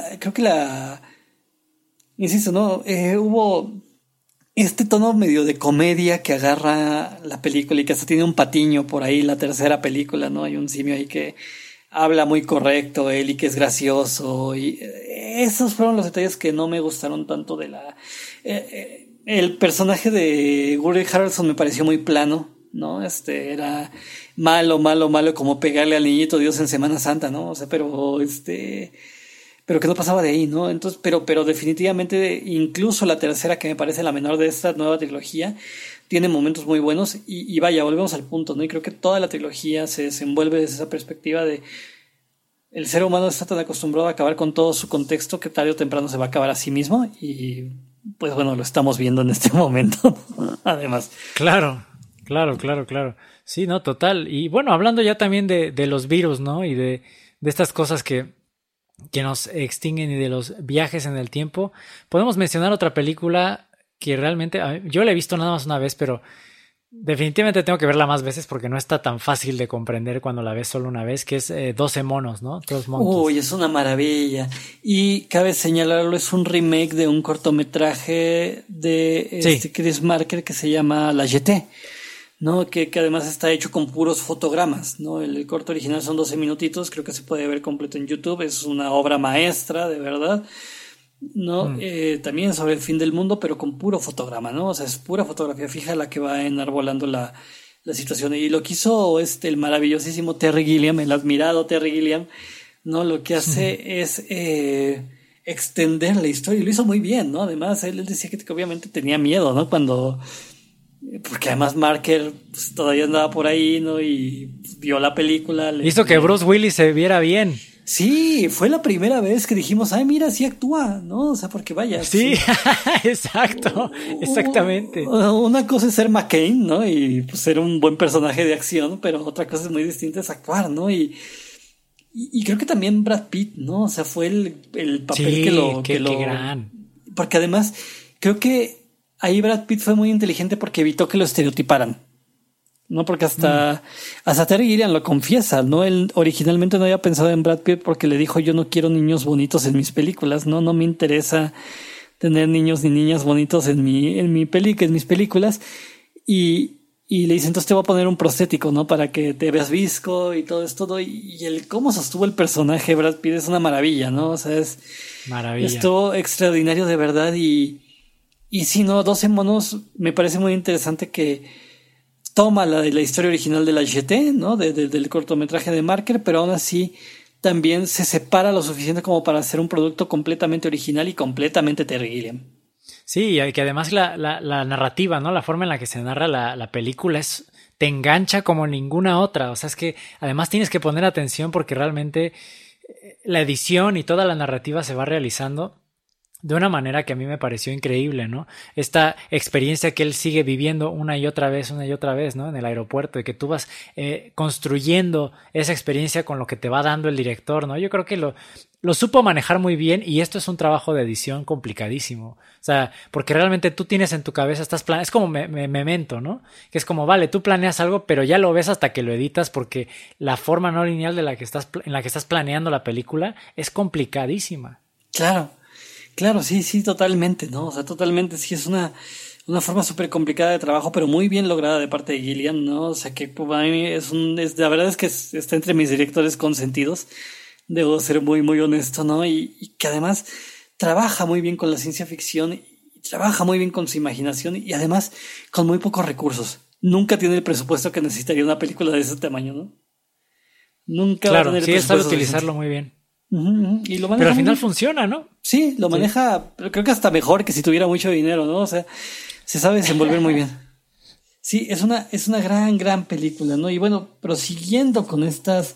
insisto, ¿no? Hubo este tono medio de comedia que agarra la película y que hasta tiene un patiño por ahí, la tercera película, ¿no? Hay un simio ahí que habla muy correcto él y que es gracioso, y esos fueron los detalles que no me gustaron tanto de el personaje de Woody Harrelson me pareció muy plano, ¿no? Era malo como pegarle al niñito Dios en Semana Santa, ¿no? O sea, pero que no pasaba de ahí, ¿no? Entonces, pero definitivamente incluso la tercera, que me parece la menor de esta nueva trilogía, tiene momentos muy buenos y vaya, volvemos al punto, ¿no? Y creo que toda la trilogía se desenvuelve desde esa perspectiva de el ser humano está tan acostumbrado a acabar con todo su contexto que tarde o temprano se va a acabar a sí mismo y pues bueno, lo estamos viendo en este momento, además. Claro. Sí, no, total. Y bueno, hablando ya también de los virus, ¿no? Y de estas cosas que nos extinguen y de los viajes en el tiempo, podemos mencionar otra película que realmente yo la he visto nada más una vez, pero definitivamente tengo que verla más veces porque no está tan fácil de comprender cuando la ves solo una vez, que es 12 monos, ¿no? 12 Monkeys. Uy, es una maravilla. Y cabe señalarlo, es un remake de un cortometraje de Chris Marker que se llama La Jetée, ¿no? Que además está hecho con puros fotogramas, ¿no? El corto original son 12 minutitos, creo que se puede ver completo en YouTube, es una obra maestra, de verdad, ¿no? También sobre el fin del mundo, pero con puro fotograma, ¿no? O sea, es pura fotografía fija la que va enarbolando la situación. Y lo que hizo el maravillosísimo Terry Gilliam, el admirado Terry Gilliam, ¿no? Lo que hace es extender la historia, y lo hizo muy bien, ¿no? Además, él decía que obviamente tenía miedo, ¿no? Porque además Marker pues, todavía andaba por ahí, ¿no? Y vio la película. Hizo que Bruce Willis se viera bien. Sí, fue la primera vez que dijimos, ay, mira, sí actúa, ¿no? O sea, porque vaya. Sí, exacto, exactamente. Una cosa es ser McCain, ¿no? Y pues ser un buen personaje de acción, pero otra cosa es muy distinta es actuar, ¿no? Y creo que también Brad Pitt, ¿no? O sea, fue el papel qué gran. Porque además, creo que ahí Brad Pitt fue muy inteligente porque evitó que lo estereotiparan. No, porque hasta Terry Gilliam lo confiesa, ¿no? Él originalmente no había pensado en Brad Pitt porque le dijo, yo no quiero niños bonitos en mis películas, no me interesa tener niños ni niñas bonitos en mis películas. Y le dice, entonces te voy a poner un prostético, ¿no? Para que te veas visco y todo esto, ¿no? Y cómo sostuvo el personaje Brad Pitt es una maravilla, ¿no? O sea, es maravilla. Estuvo extraordinario de verdad y sí, no, 12 monos me parece muy interesante que toma la historia original de La Jetée, ¿no? Del cortometraje de Marker, pero aún así también se separa lo suficiente como para hacer un producto completamente original y completamente Terry Gilliam. Sí, y que además la narrativa, ¿no? La forma en la que se narra la película te engancha como ninguna otra. O sea, es que además tienes que poner atención porque realmente la edición y toda la narrativa se va realizando de una manera que a mí me pareció increíble, ¿no? Esta experiencia que él sigue viviendo una y otra vez, ¿no? En el aeropuerto, y que tú vas construyendo esa experiencia con lo que te va dando el director, ¿no? Yo creo que lo supo manejar muy bien, y esto es un trabajo de edición complicadísimo. O sea, porque realmente tú tienes en tu cabeza, es como Memento, ¿no? Que es como, vale, tú planeas algo, pero ya lo ves hasta que lo editas, porque la forma no lineal en la que estás planeando la película es complicadísima. Claro, sí, totalmente, ¿no? O sea, totalmente, sí, es una forma súper complicada de trabajo, pero muy bien lograda de parte de Gilliam, ¿no? O sea, que para mí la verdad es que está entre mis directores consentidos, debo ser muy, muy honesto, ¿no? Y que además trabaja muy bien con la ciencia ficción, y trabaja muy bien con su imaginación, y además con muy pocos recursos. Nunca tiene el presupuesto que necesitaría una película de ese tamaño, ¿no? Nunca va a tener el presupuesto. Claro, sí, sabe utilizarlo muy bien. Y lo pero al final funciona, ¿no? Sí, lo maneja, pero creo que hasta mejor que si tuviera mucho dinero, ¿no? O sea, se sabe desenvolver muy bien. Sí, es una gran película, ¿no? Y bueno, prosiguiendo con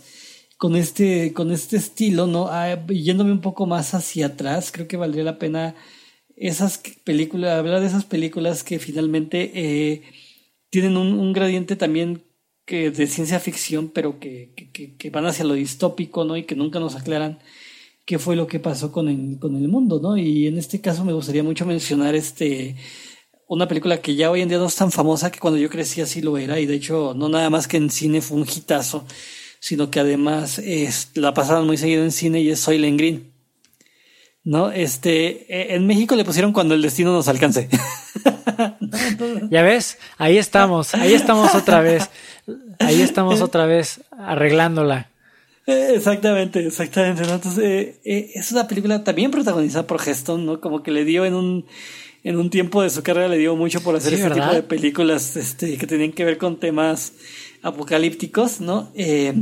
este estilo, ¿no? Yéndome un poco más hacia atrás, creo que valdría la pena hablar de esas películas que finalmente tienen un gradiente también que de ciencia ficción, pero que van hacia lo distópico, ¿no? Y que nunca nos aclaran qué fue lo que pasó con el mundo, ¿no? Y en este caso me gustaría mucho mencionar una película que ya hoy en día no es tan famosa, que cuando yo crecí así lo era, y de hecho no nada más que en cine fue un hitazo, sino que además la pasaban muy seguido en cine, y es Soylent Green, ¿no? En México le pusieron Cuando el destino nos alcance. ¿No? Entonces... Ya ves, ahí estamos otra vez arreglándola. Exactamente, ¿no? Entonces, es una película también protagonizada por Heston, ¿no? Como que le dio en un tiempo de su carrera, le dio mucho por hacer tipo de películas que tenían que ver con temas apocalípticos, ¿no?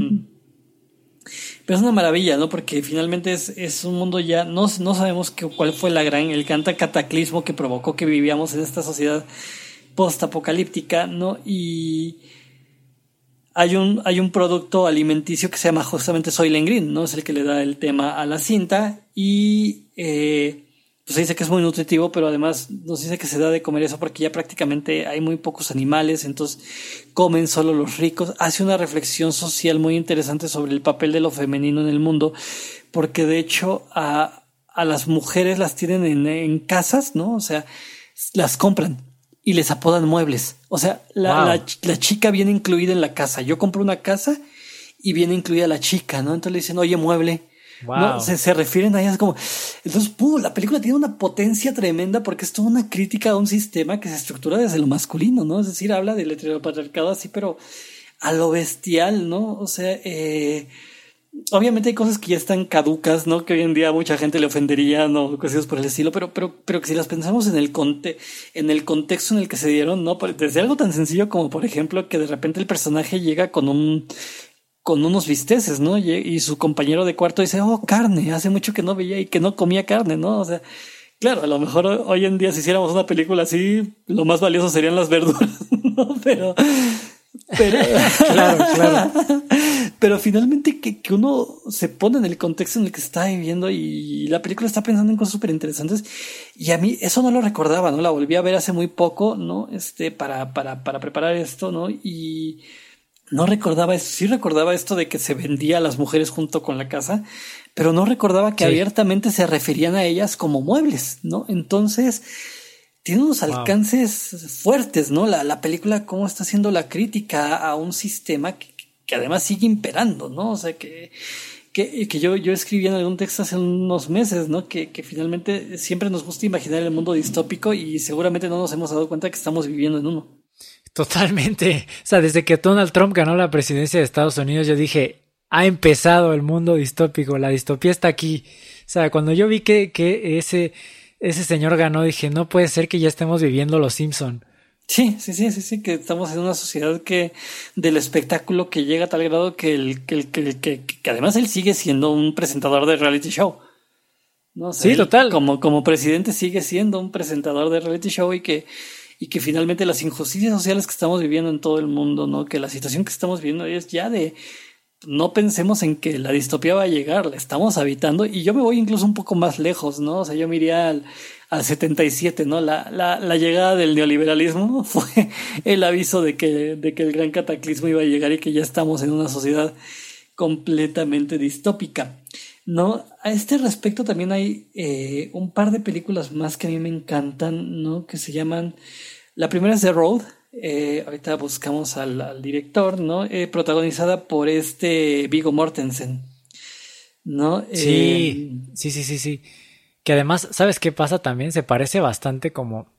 Pero es una maravilla, ¿no? Porque finalmente es un mundo ya, no sabemos cuál fue el gran cataclismo que provocó que vivíamos en esta sociedad post-apocalíptica, ¿no? Y hay un producto alimenticio que se llama justamente Soylent Green, ¿no? Es el que le da el tema a la cinta, y pues se dice que es muy nutritivo, pero además nos dice que se da de comer eso porque ya prácticamente hay muy pocos animales, entonces comen solo los ricos. Hace una reflexión social muy interesante sobre el papel de lo femenino en el mundo, porque de hecho a las mujeres las tienen en casas, ¿no? O sea, las compran y les apodan muebles. O sea, la chica viene incluida en la casa. Yo compro una casa y viene incluida la chica, ¿no? Entonces le dicen, oye, mueble. Wow. No, se refieren a ellas como... Entonces, la película tiene una potencia tremenda porque es toda una crítica a un sistema que se estructura desde lo masculino, ¿no? Es decir, habla del heteropatriarcado así, pero a lo bestial, ¿no? O sea, obviamente hay cosas que ya están caducas, ¿no? Que hoy en día a mucha gente le ofendería, ¿no? Cosas por el estilo, pero que si las pensamos en el contexto en el que se dieron, ¿no? Desde algo tan sencillo como, por ejemplo, que de repente el personaje llega con unos bisteces, ¿no? Y su compañero de cuarto dice, oh, carne, hace mucho que no veía y que no comía carne, ¿no? O sea, claro, a lo mejor hoy en día si hiciéramos una película así, lo más valioso serían las verduras, ¿no? Pero claro. Pero finalmente que uno se pone en el contexto en el que se está viviendo, y la película está pensando en cosas súper interesantes, y a mí eso no lo recordaba, ¿no? La volví a ver hace muy poco, ¿no? Para preparar esto, ¿no? Y no recordaba eso. Sí recordaba esto de que se vendía a las mujeres junto con la casa, pero no recordaba que abiertamente se referían a ellas como muebles, ¿no? Entonces, tiene unos alcances fuertes, ¿no? La película, cómo está haciendo la crítica a un sistema que además sigue imperando, ¿no? O sea, que yo escribí en algún texto hace unos meses, ¿no? Que finalmente siempre nos gusta imaginar el mundo distópico, y seguramente no nos hemos dado cuenta que estamos viviendo en uno. Totalmente. O sea, desde que Donald Trump ganó la presidencia de Estados Unidos, yo dije, ha empezado el mundo distópico, la distopía está aquí. O sea, cuando yo vi que ese señor ganó, dije, no puede ser que ya estemos viviendo Los Simpson. Sí, que estamos en una sociedad que del espectáculo que llega a tal grado que además él sigue siendo un presentador de reality show, ¿no? O sea, sí, total. Como presidente sigue siendo un presentador de reality show, y que finalmente las injusticias sociales que estamos viviendo en todo el mundo, ¿no? Que la situación que estamos viviendo es ya de... No pensemos en que la distopía va a llegar, la estamos habitando, y yo me voy incluso un poco más lejos, ¿no? O sea, yo me iría al 77, ¿no? La llegada del neoliberalismo fue el aviso de que el gran cataclismo iba a llegar, y que ya estamos en una sociedad completamente distópica, ¿no? A este respecto también hay un par de películas más que a mí me encantan, ¿no? Que se llaman... La primera es The Road. Ahorita buscamos al director, ¿no? Protagonizada por Viggo Mortensen, ¿no? Sí. Que además, ¿sabes qué pasa también? Se parece bastante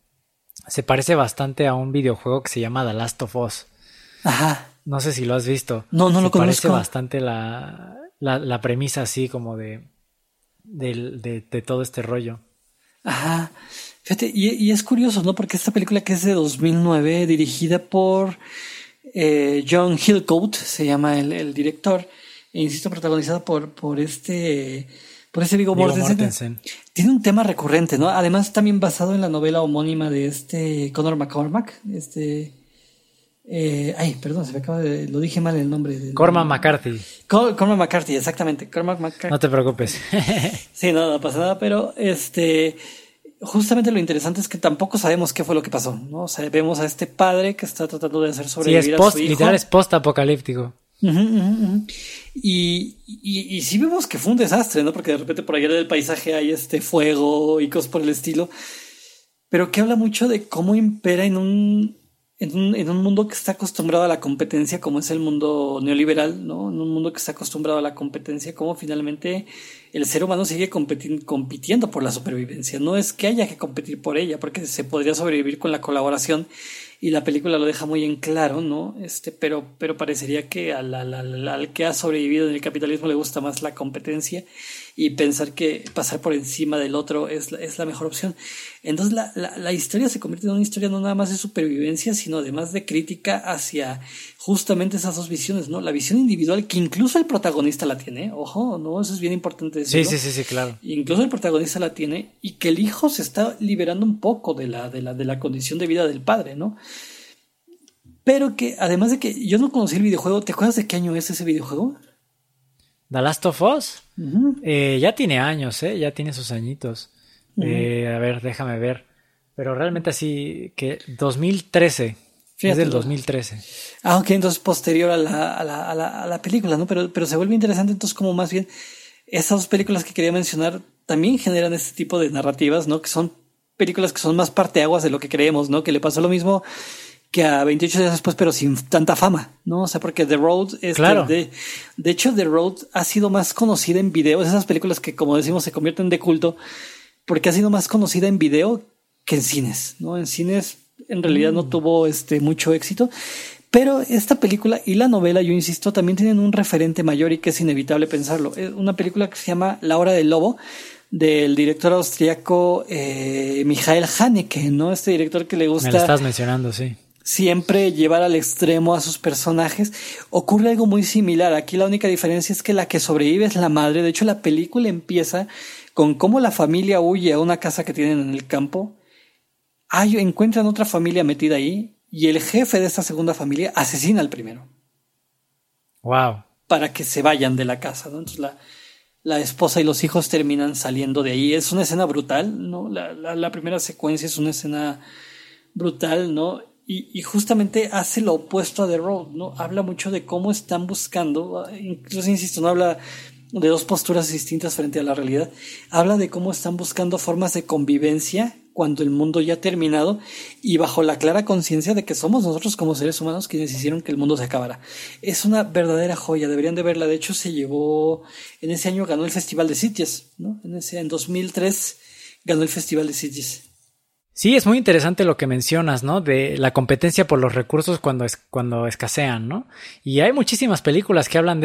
a un videojuego que se llama The Last of Us. Ajá. No sé si lo has visto. No lo conozco. Parece bastante la premisa así como de todo este rollo. Ajá. Fíjate, y es curioso, ¿no? Porque esta película, que es de 2009, dirigida por John Hillcoat, se llama el director, e insisto, protagonizada por Viggo Mortensen. Tiene un tema recurrente, ¿no? Además, también basado en la novela homónima de Conor McCormack, Perdón, se me acaba de... Lo dije mal el nombre. Cormac McCarthy. Cormac McCarthy, exactamente. Cormac McCarthy. No te preocupes. Sí, no pasa nada, pero justamente lo interesante es que tampoco sabemos qué fue lo que pasó, ¿no? O sea, vemos a este padre que está tratando de hacer sobrevivir a su hijo. Literal es post-apocalíptico. Y sí vemos que fue un desastre, ¿no? Porque de repente por allá del paisaje hay fuego y cosas por el estilo. Pero que habla mucho de cómo impera en un mundo que está acostumbrado a la competencia, como es el mundo neoliberal, ¿no? En un mundo que está acostumbrado a la competencia, cómo finalmente el ser humano sigue compitiendo por la supervivencia. No es que haya que competir por ella, porque se podría sobrevivir con la colaboración, y la película lo deja muy en claro, ¿no? Pero parecería que al que ha sobrevivido en el capitalismo le gusta más la competencia, y pensar que pasar por encima del otro es la mejor opción. Entonces la historia se convierte en una historia no nada más de supervivencia, sino además de crítica hacia justamente esas dos visiones, ¿no? La visión individual, que incluso el protagonista la tiene, ojo, ¿no? Eso es bien importante decirlo. Sí, claro. Incluso el protagonista la tiene, y que el hijo se está liberando un poco de la condición de vida del padre, ¿no? Pero que, además de que yo no conocí el videojuego, ¿te acuerdas de qué año es ese videojuego? The Last of Us. Uh-huh. Ya tiene años, ya tiene sus añitos. A ver, déjame ver. Pero realmente así que 2013. Fíjate, es del 2013. Ok, entonces posterior a la película, ¿no? Pero se vuelve interesante entonces como más bien esas dos películas que quería mencionar también generan este tipo de narrativas, ¿no? Que son películas que son más parteaguas de lo que creemos, ¿no? Que le pasó lo mismo que a 28 días después, pero sin tanta fama, ¿no? O sea, porque The Road, claro. de hecho, The Road ha sido más conocida en videos, esas películas que, como decimos, se convierten de culto, porque ha sido más conocida en video que en cines, ¿no? En cines, en realidad no tuvo mucho éxito, pero esta película y la novela, yo insisto, también tienen un referente mayor, y que es inevitable pensarlo. Es una película que se llama La Hora del Lobo, del director austriaco Michael Haneke, ¿no? Este director que le gusta... Me lo estás mencionando, sí. Siempre llevar al extremo a sus personajes. Ocurre algo muy similar. Aquí la única diferencia es que la que sobrevive es la madre. De hecho, la película empieza con cómo la familia huye a una casa que tienen en el campo. Encuentran otra familia metida ahí, y el jefe de esta segunda familia asesina al primero. Wow. Para que se vayan de la casa, ¿no? Entonces la esposa y los hijos terminan saliendo de ahí. Es una escena brutal, ¿no? La primera secuencia es una escena brutal, ¿no? Y justamente hace lo opuesto a The Road, ¿no? Habla mucho de cómo están buscando, incluso insisto, no habla de dos posturas distintas frente a la realidad, habla de cómo están buscando formas de convivencia cuando el mundo ya ha terminado, y bajo la clara conciencia de que somos nosotros como seres humanos quienes hicieron que el mundo se acabara. Es una verdadera joya, deberían de verla. De hecho, en ese año ganó el Festival de Sitges, ¿no? En 2003 ganó el Festival de Sitges. Sí, es muy interesante lo que mencionas, ¿no? De la competencia por los recursos cuando escasean, ¿no? Y hay muchísimas películas que hablan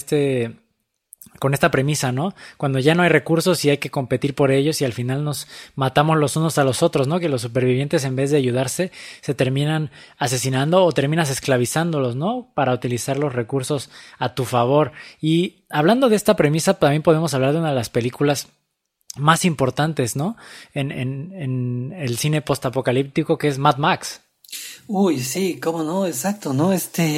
con esta premisa, ¿no? Cuando ya no hay recursos y hay que competir por ellos, y al final nos matamos los unos a los otros, ¿no? Que los supervivientes, en vez de ayudarse, se terminan asesinando o terminas esclavizándolos, ¿no? Para utilizar los recursos a tu favor. Y hablando de esta premisa, también podemos hablar de una de las películas más importantes, ¿no? En el cine postapocalíptico, que es Mad Max. Uy, sí, cómo no, exacto, ¿no?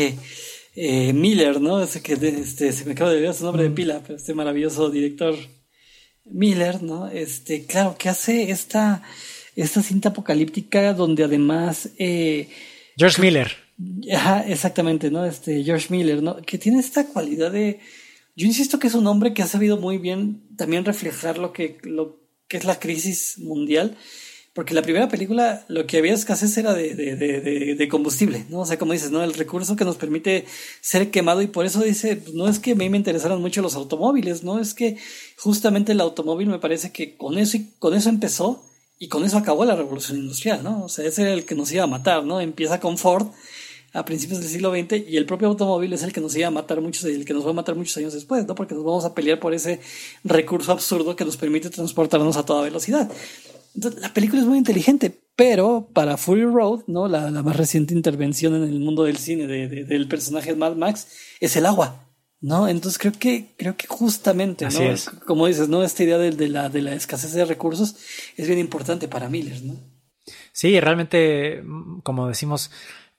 Miller, ¿no? Se me acaba de olvidar su nombre de pila, pero este maravilloso director Miller, ¿no? Claro, que hace esta cinta apocalíptica donde además George Miller. Ajá, exactamente, ¿no? George Miller, ¿no? Que tiene esta cualidad de... Yo insisto que es un hombre que ha sabido muy bien también reflejar lo que es la crisis mundial, porque la primera película lo que había escasez era de combustible, ¿no? O sea, como dices, ¿no? El recurso que nos permite ser quemado, y por eso dice, no es que a mí me interesaran mucho los automóviles, ¿no? Es que justamente el automóvil me parece que con eso empezó, y con eso acabó la revolución industrial, ¿no? O sea, ese era el que nos iba a matar, ¿no? Empieza con Ford a principios del siglo XX, y el propio automóvil es el que nos iba a matar el que nos va a matar muchos años después, ¿no? Porque nos vamos a pelear por ese recurso absurdo que nos permite transportarnos a toda velocidad. Entonces, la película es muy inteligente, pero para Fury Road, ¿no? La más reciente intervención en el mundo del cine del personaje de Mad Max es el agua, ¿no? Entonces creo que justamente, así ¿no? Es. Como dices, ¿no? Esta idea de la escasez de recursos es bien importante para Miller, ¿no? Sí, realmente, como decimos,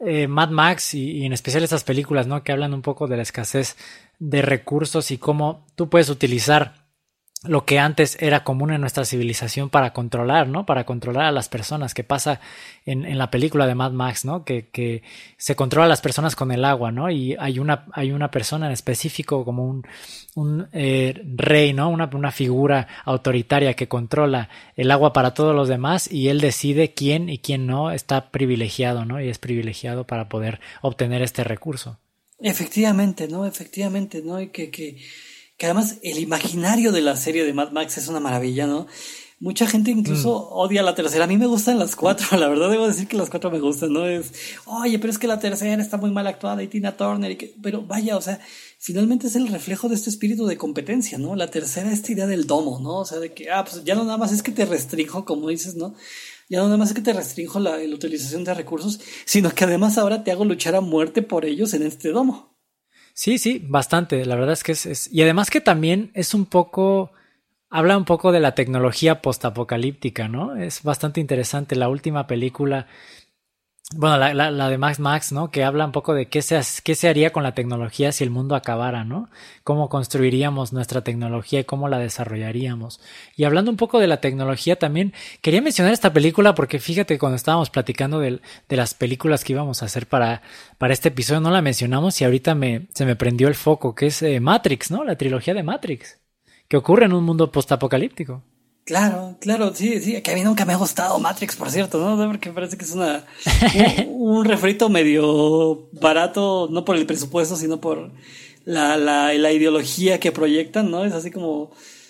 Mad Max y en especial esas películas, ¿no? Que hablan un poco de la escasez de recursos y cómo tú puedes utilizar lo que antes era común en nuestra civilización para controlar, ¿no? Para controlar a las personas, que pasa en la película de Mad Max, ¿no? Que se controla a las personas con el agua, ¿no? Y hay una persona en específico como un rey, ¿no? Una figura autoritaria que controla el agua para todos los demás y él decide quién y quién no está privilegiado, ¿no? Y es privilegiado para poder obtener este recurso. Efectivamente, ¿no? Y que además el imaginario de la serie de Mad Max es una maravilla, ¿no? Mucha gente incluso odia la tercera. A mí me gustan las 4, la verdad debo decir que las 4 me gustan, ¿no? Oye, pero es que la tercera está muy mal actuada y Tina Turner pero vaya, o sea, finalmente es el reflejo de este espíritu de competencia, ¿no? La tercera, esta idea del domo, ¿no? O sea, de que, pues ya no nada más es que te restrinjo, como dices, ¿no? Ya no nada más es que te restrinjo la utilización de recursos, sino que además ahora te hago luchar a muerte por ellos en este domo. Sí, bastante. La verdad es que y además que también es un poco, habla un poco de la tecnología postapocalíptica, ¿no? Es bastante interesante la última película, bueno, la de Mad Max, ¿no? Que habla un poco de qué se haría con la tecnología si el mundo acabara, ¿no? Cómo construiríamos nuestra tecnología y cómo la desarrollaríamos. Y hablando un poco de la tecnología también, quería mencionar esta película porque fíjate, cuando estábamos platicando de las películas que íbamos a hacer para este episodio, no la mencionamos y ahorita se me prendió el foco, que es Matrix, ¿no? La trilogía de Matrix, que ocurre en un mundo postapocalíptico. Claro, sí, que a mí nunca me ha gustado Matrix, por cierto, ¿no? Porque me parece que es un refrito medio barato, no por el presupuesto, sino por la ideología que proyectan, ¿no? Es así como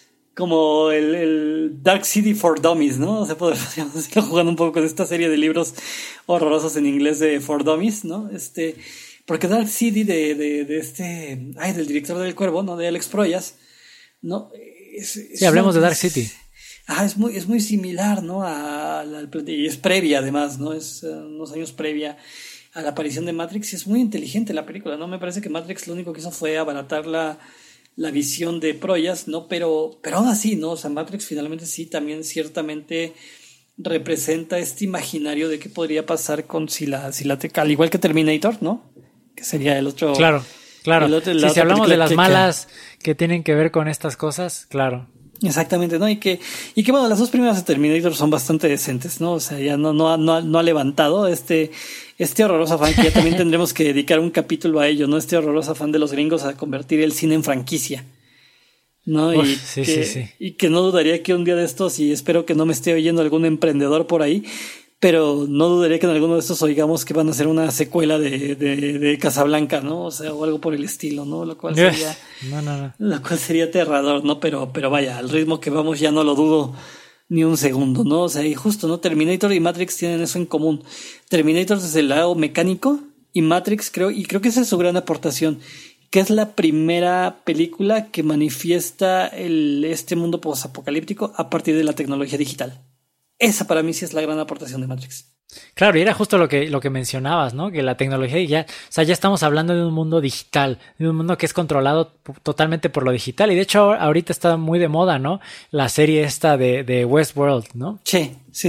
el Dark City for Dummies, ¿no? O sea, podríamos estar jugando un poco con esta serie de libros horrorosos en inglés de For Dummies, ¿no? Porque Dark City del director del Cuervo, ¿no? De Alex Proyas, ¿no? Sí, hablemos de Dark City. Es muy similar, ¿no? Y es previa, además, ¿no? Es unos años previa a la aparición de Matrix y es muy inteligente la película, ¿no? Me parece que Matrix lo único que hizo fue abaratar la visión de Proyas, ¿no? Pero aún así, ¿no? O sea, Matrix finalmente sí también ciertamente representa este imaginario de qué podría pasar con al igual que Terminator, ¿no? Que sería el otro. Claro. Si hablamos de las malas que tienen que ver con estas cosas, claro. Exactamente, ¿no? Y que bueno, las dos primeras de Terminator son bastante decentes, ¿no? O sea, ya no ha levantado este horroroso afán, que ya también tendremos que dedicar un capítulo a ello, ¿no? Este horroroso afán de los gringos a convertir el cine en franquicia, ¿no? Uf, Y que no dudaría que un día de estos, y espero que no me esté oyendo algún emprendedor por ahí, pero no dudaría que en alguno de estos oigamos que van a hacer una secuela de Casablanca, ¿no? O sea, o algo por el estilo, ¿no? Lo cual sería Lo cual sería aterrador, ¿no? Pero vaya, al ritmo que vamos ya no lo dudo ni un segundo, ¿no? O sea, y justo, ¿no? Terminator y Matrix tienen eso en común. Terminator desde el lado mecánico y Matrix creo que esa es su gran aportación, que es la primera película que manifiesta este mundo posapocalíptico a partir de la tecnología digital. Esa para mí sí es la gran aportación de Matrix. Claro, y era justo lo que mencionabas, ¿no? Que la tecnología ya estamos hablando de un mundo digital, de un mundo que es controlado totalmente por lo digital. Y de hecho ahorita está muy de moda, ¿no? La serie esta de Westworld, ¿no? Sí.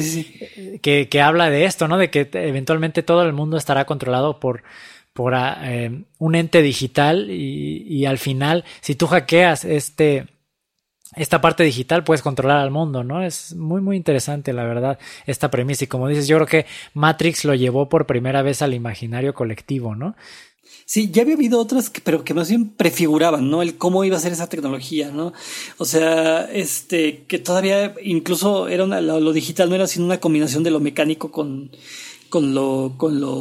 Que habla de esto, ¿no? De que eventualmente todo el mundo estará controlado por un ente digital y al final, si tú hackeas esta parte digital, puedes controlar al mundo, ¿no? Es muy, muy interesante, la verdad, esta premisa. Y como dices, yo creo que Matrix lo llevó por primera vez al imaginario colectivo, ¿no? Sí, ya había habido otras, pero que más bien prefiguraban, ¿no? El cómo iba a ser esa tecnología, ¿no? O sea, que todavía incluso era lo digital no era sino una combinación de lo mecánico con lo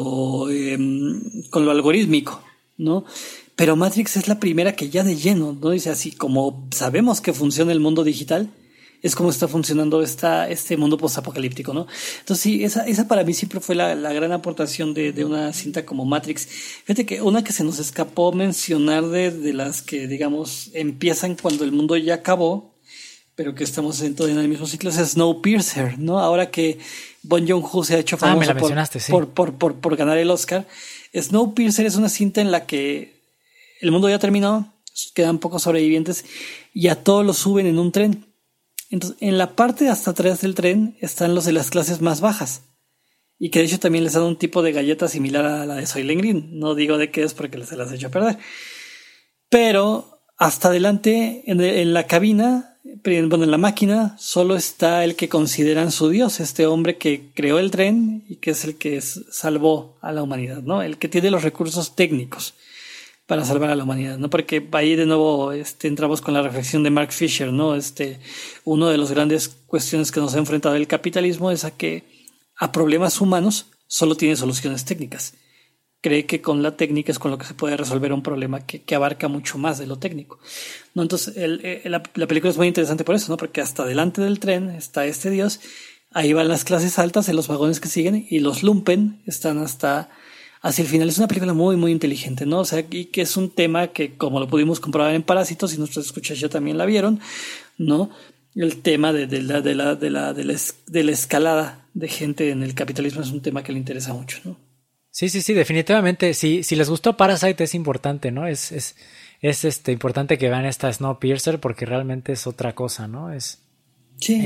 algorítmico, ¿no? Pero Matrix es la primera que ya de lleno, ¿no? Dice así, como sabemos que funciona el mundo digital, es como está funcionando este mundo postapocalíptico, ¿no? Entonces sí, esa para mí siempre fue la gran aportación de una cinta como Matrix. Fíjate que una que se nos escapó mencionar de las que, digamos, empiezan cuando el mundo ya acabó, pero que estamos todavía en el mismo ciclo, es Snowpiercer, ¿no? Ahora que Bong Joon-ho se ha hecho famoso por ganar el Oscar. Snowpiercer es una cinta en la que el mundo ya terminó, quedan pocos sobrevivientes y a todos los suben en un tren. Entonces, en la parte de hasta atrás del tren están los de las clases más bajas y que de hecho también les dan un tipo de galleta similar a la de Soylent Green. No digo de qué es porque se las he hecho a perder. Pero hasta adelante, en la cabina, bueno, en la máquina, solo está el que consideran su dios, este hombre que creó el tren y que es el que salvó a la humanidad, ¿no? El que tiene los recursos técnicos para salvar a la humanidad, ¿no? Porque ahí de nuevo entramos con la reflexión de Mark Fisher, ¿no? Uno de las grandes cuestiones que nos ha enfrentado el capitalismo es a que a problemas humanos solo tiene soluciones técnicas. Cree que con la técnica es con lo que se puede resolver un problema que abarca mucho más de lo técnico, ¿no? Entonces, la película es muy interesante por eso, ¿no? Porque hasta delante del tren está este dios, ahí van las clases altas en los vagones que siguen y los lumpen están hacia el final. Es una película muy, muy inteligente, ¿no? O sea, y que es un tema que, como lo pudimos comprobar en Parásitos, y nuestros escuchas ya también la vieron, ¿no? El tema de la escalada de gente en el capitalismo es un tema que le interesa mucho, ¿no? Sí, definitivamente. Si les gustó Parasite es importante, ¿no? Es importante que vean esta Snowpiercer porque realmente es otra cosa, ¿no? Sí.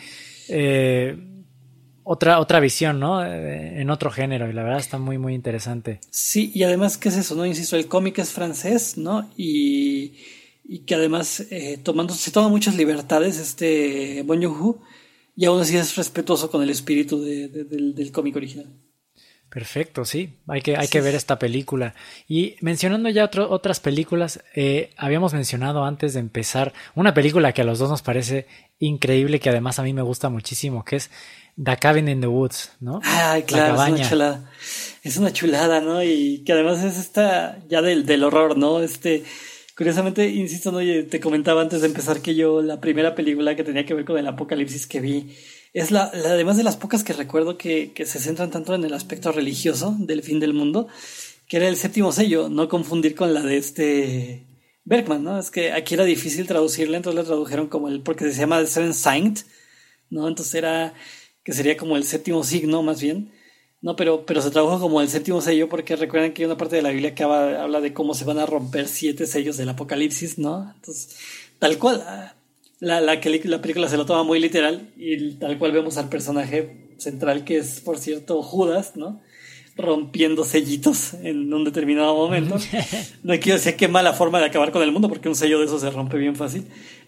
Otra visión, ¿no? En otro género, y la verdad está muy, muy interesante. Sí, y además, ¿qué es eso, no? Insisto, el cómic es francés, ¿no? Y que además se toma muchas libertades Bong Joon-ho, y aún así es respetuoso con el espíritu del cómic original. Perfecto, sí. Hay que ver esta película. Y mencionando ya otras películas, habíamos mencionado antes de empezar una película que a los dos nos parece increíble, que además a mí me gusta muchísimo, que es The Cabin in the Woods, ¿no? Ay, claro, es una chulada. Es una chulada, ¿no? Y que además es esta ya del horror, ¿no? Curiosamente, insisto, ¿no? Te comentaba antes de empezar que yo la primera película que tenía que ver con el apocalipsis que vi es además de las pocas que recuerdo que se centran tanto en el aspecto religioso del fin del mundo, que era El Séptimo Sello, no confundir con la de Bergman, ¿no? Es que aquí era difícil traducirla, entonces la tradujeron porque se llama The Seventh Sign, ¿no? Entonces que sería como el séptimo signo, más bien, ¿no? Pero se tradujo como el séptimo sello porque recuerdan que hay una parte de la Biblia que habla de cómo se van a romper 7 sellos del apocalipsis, ¿no? Entonces, tal cual, la película se lo toma muy literal y tal cual vemos al personaje central, que es, por cierto, Judas, ¿no? Rompiendo sellitos en un determinado momento. No quiero decir qué mala forma de acabar con el mundo, porque un sello de esos se rompe bien fácil.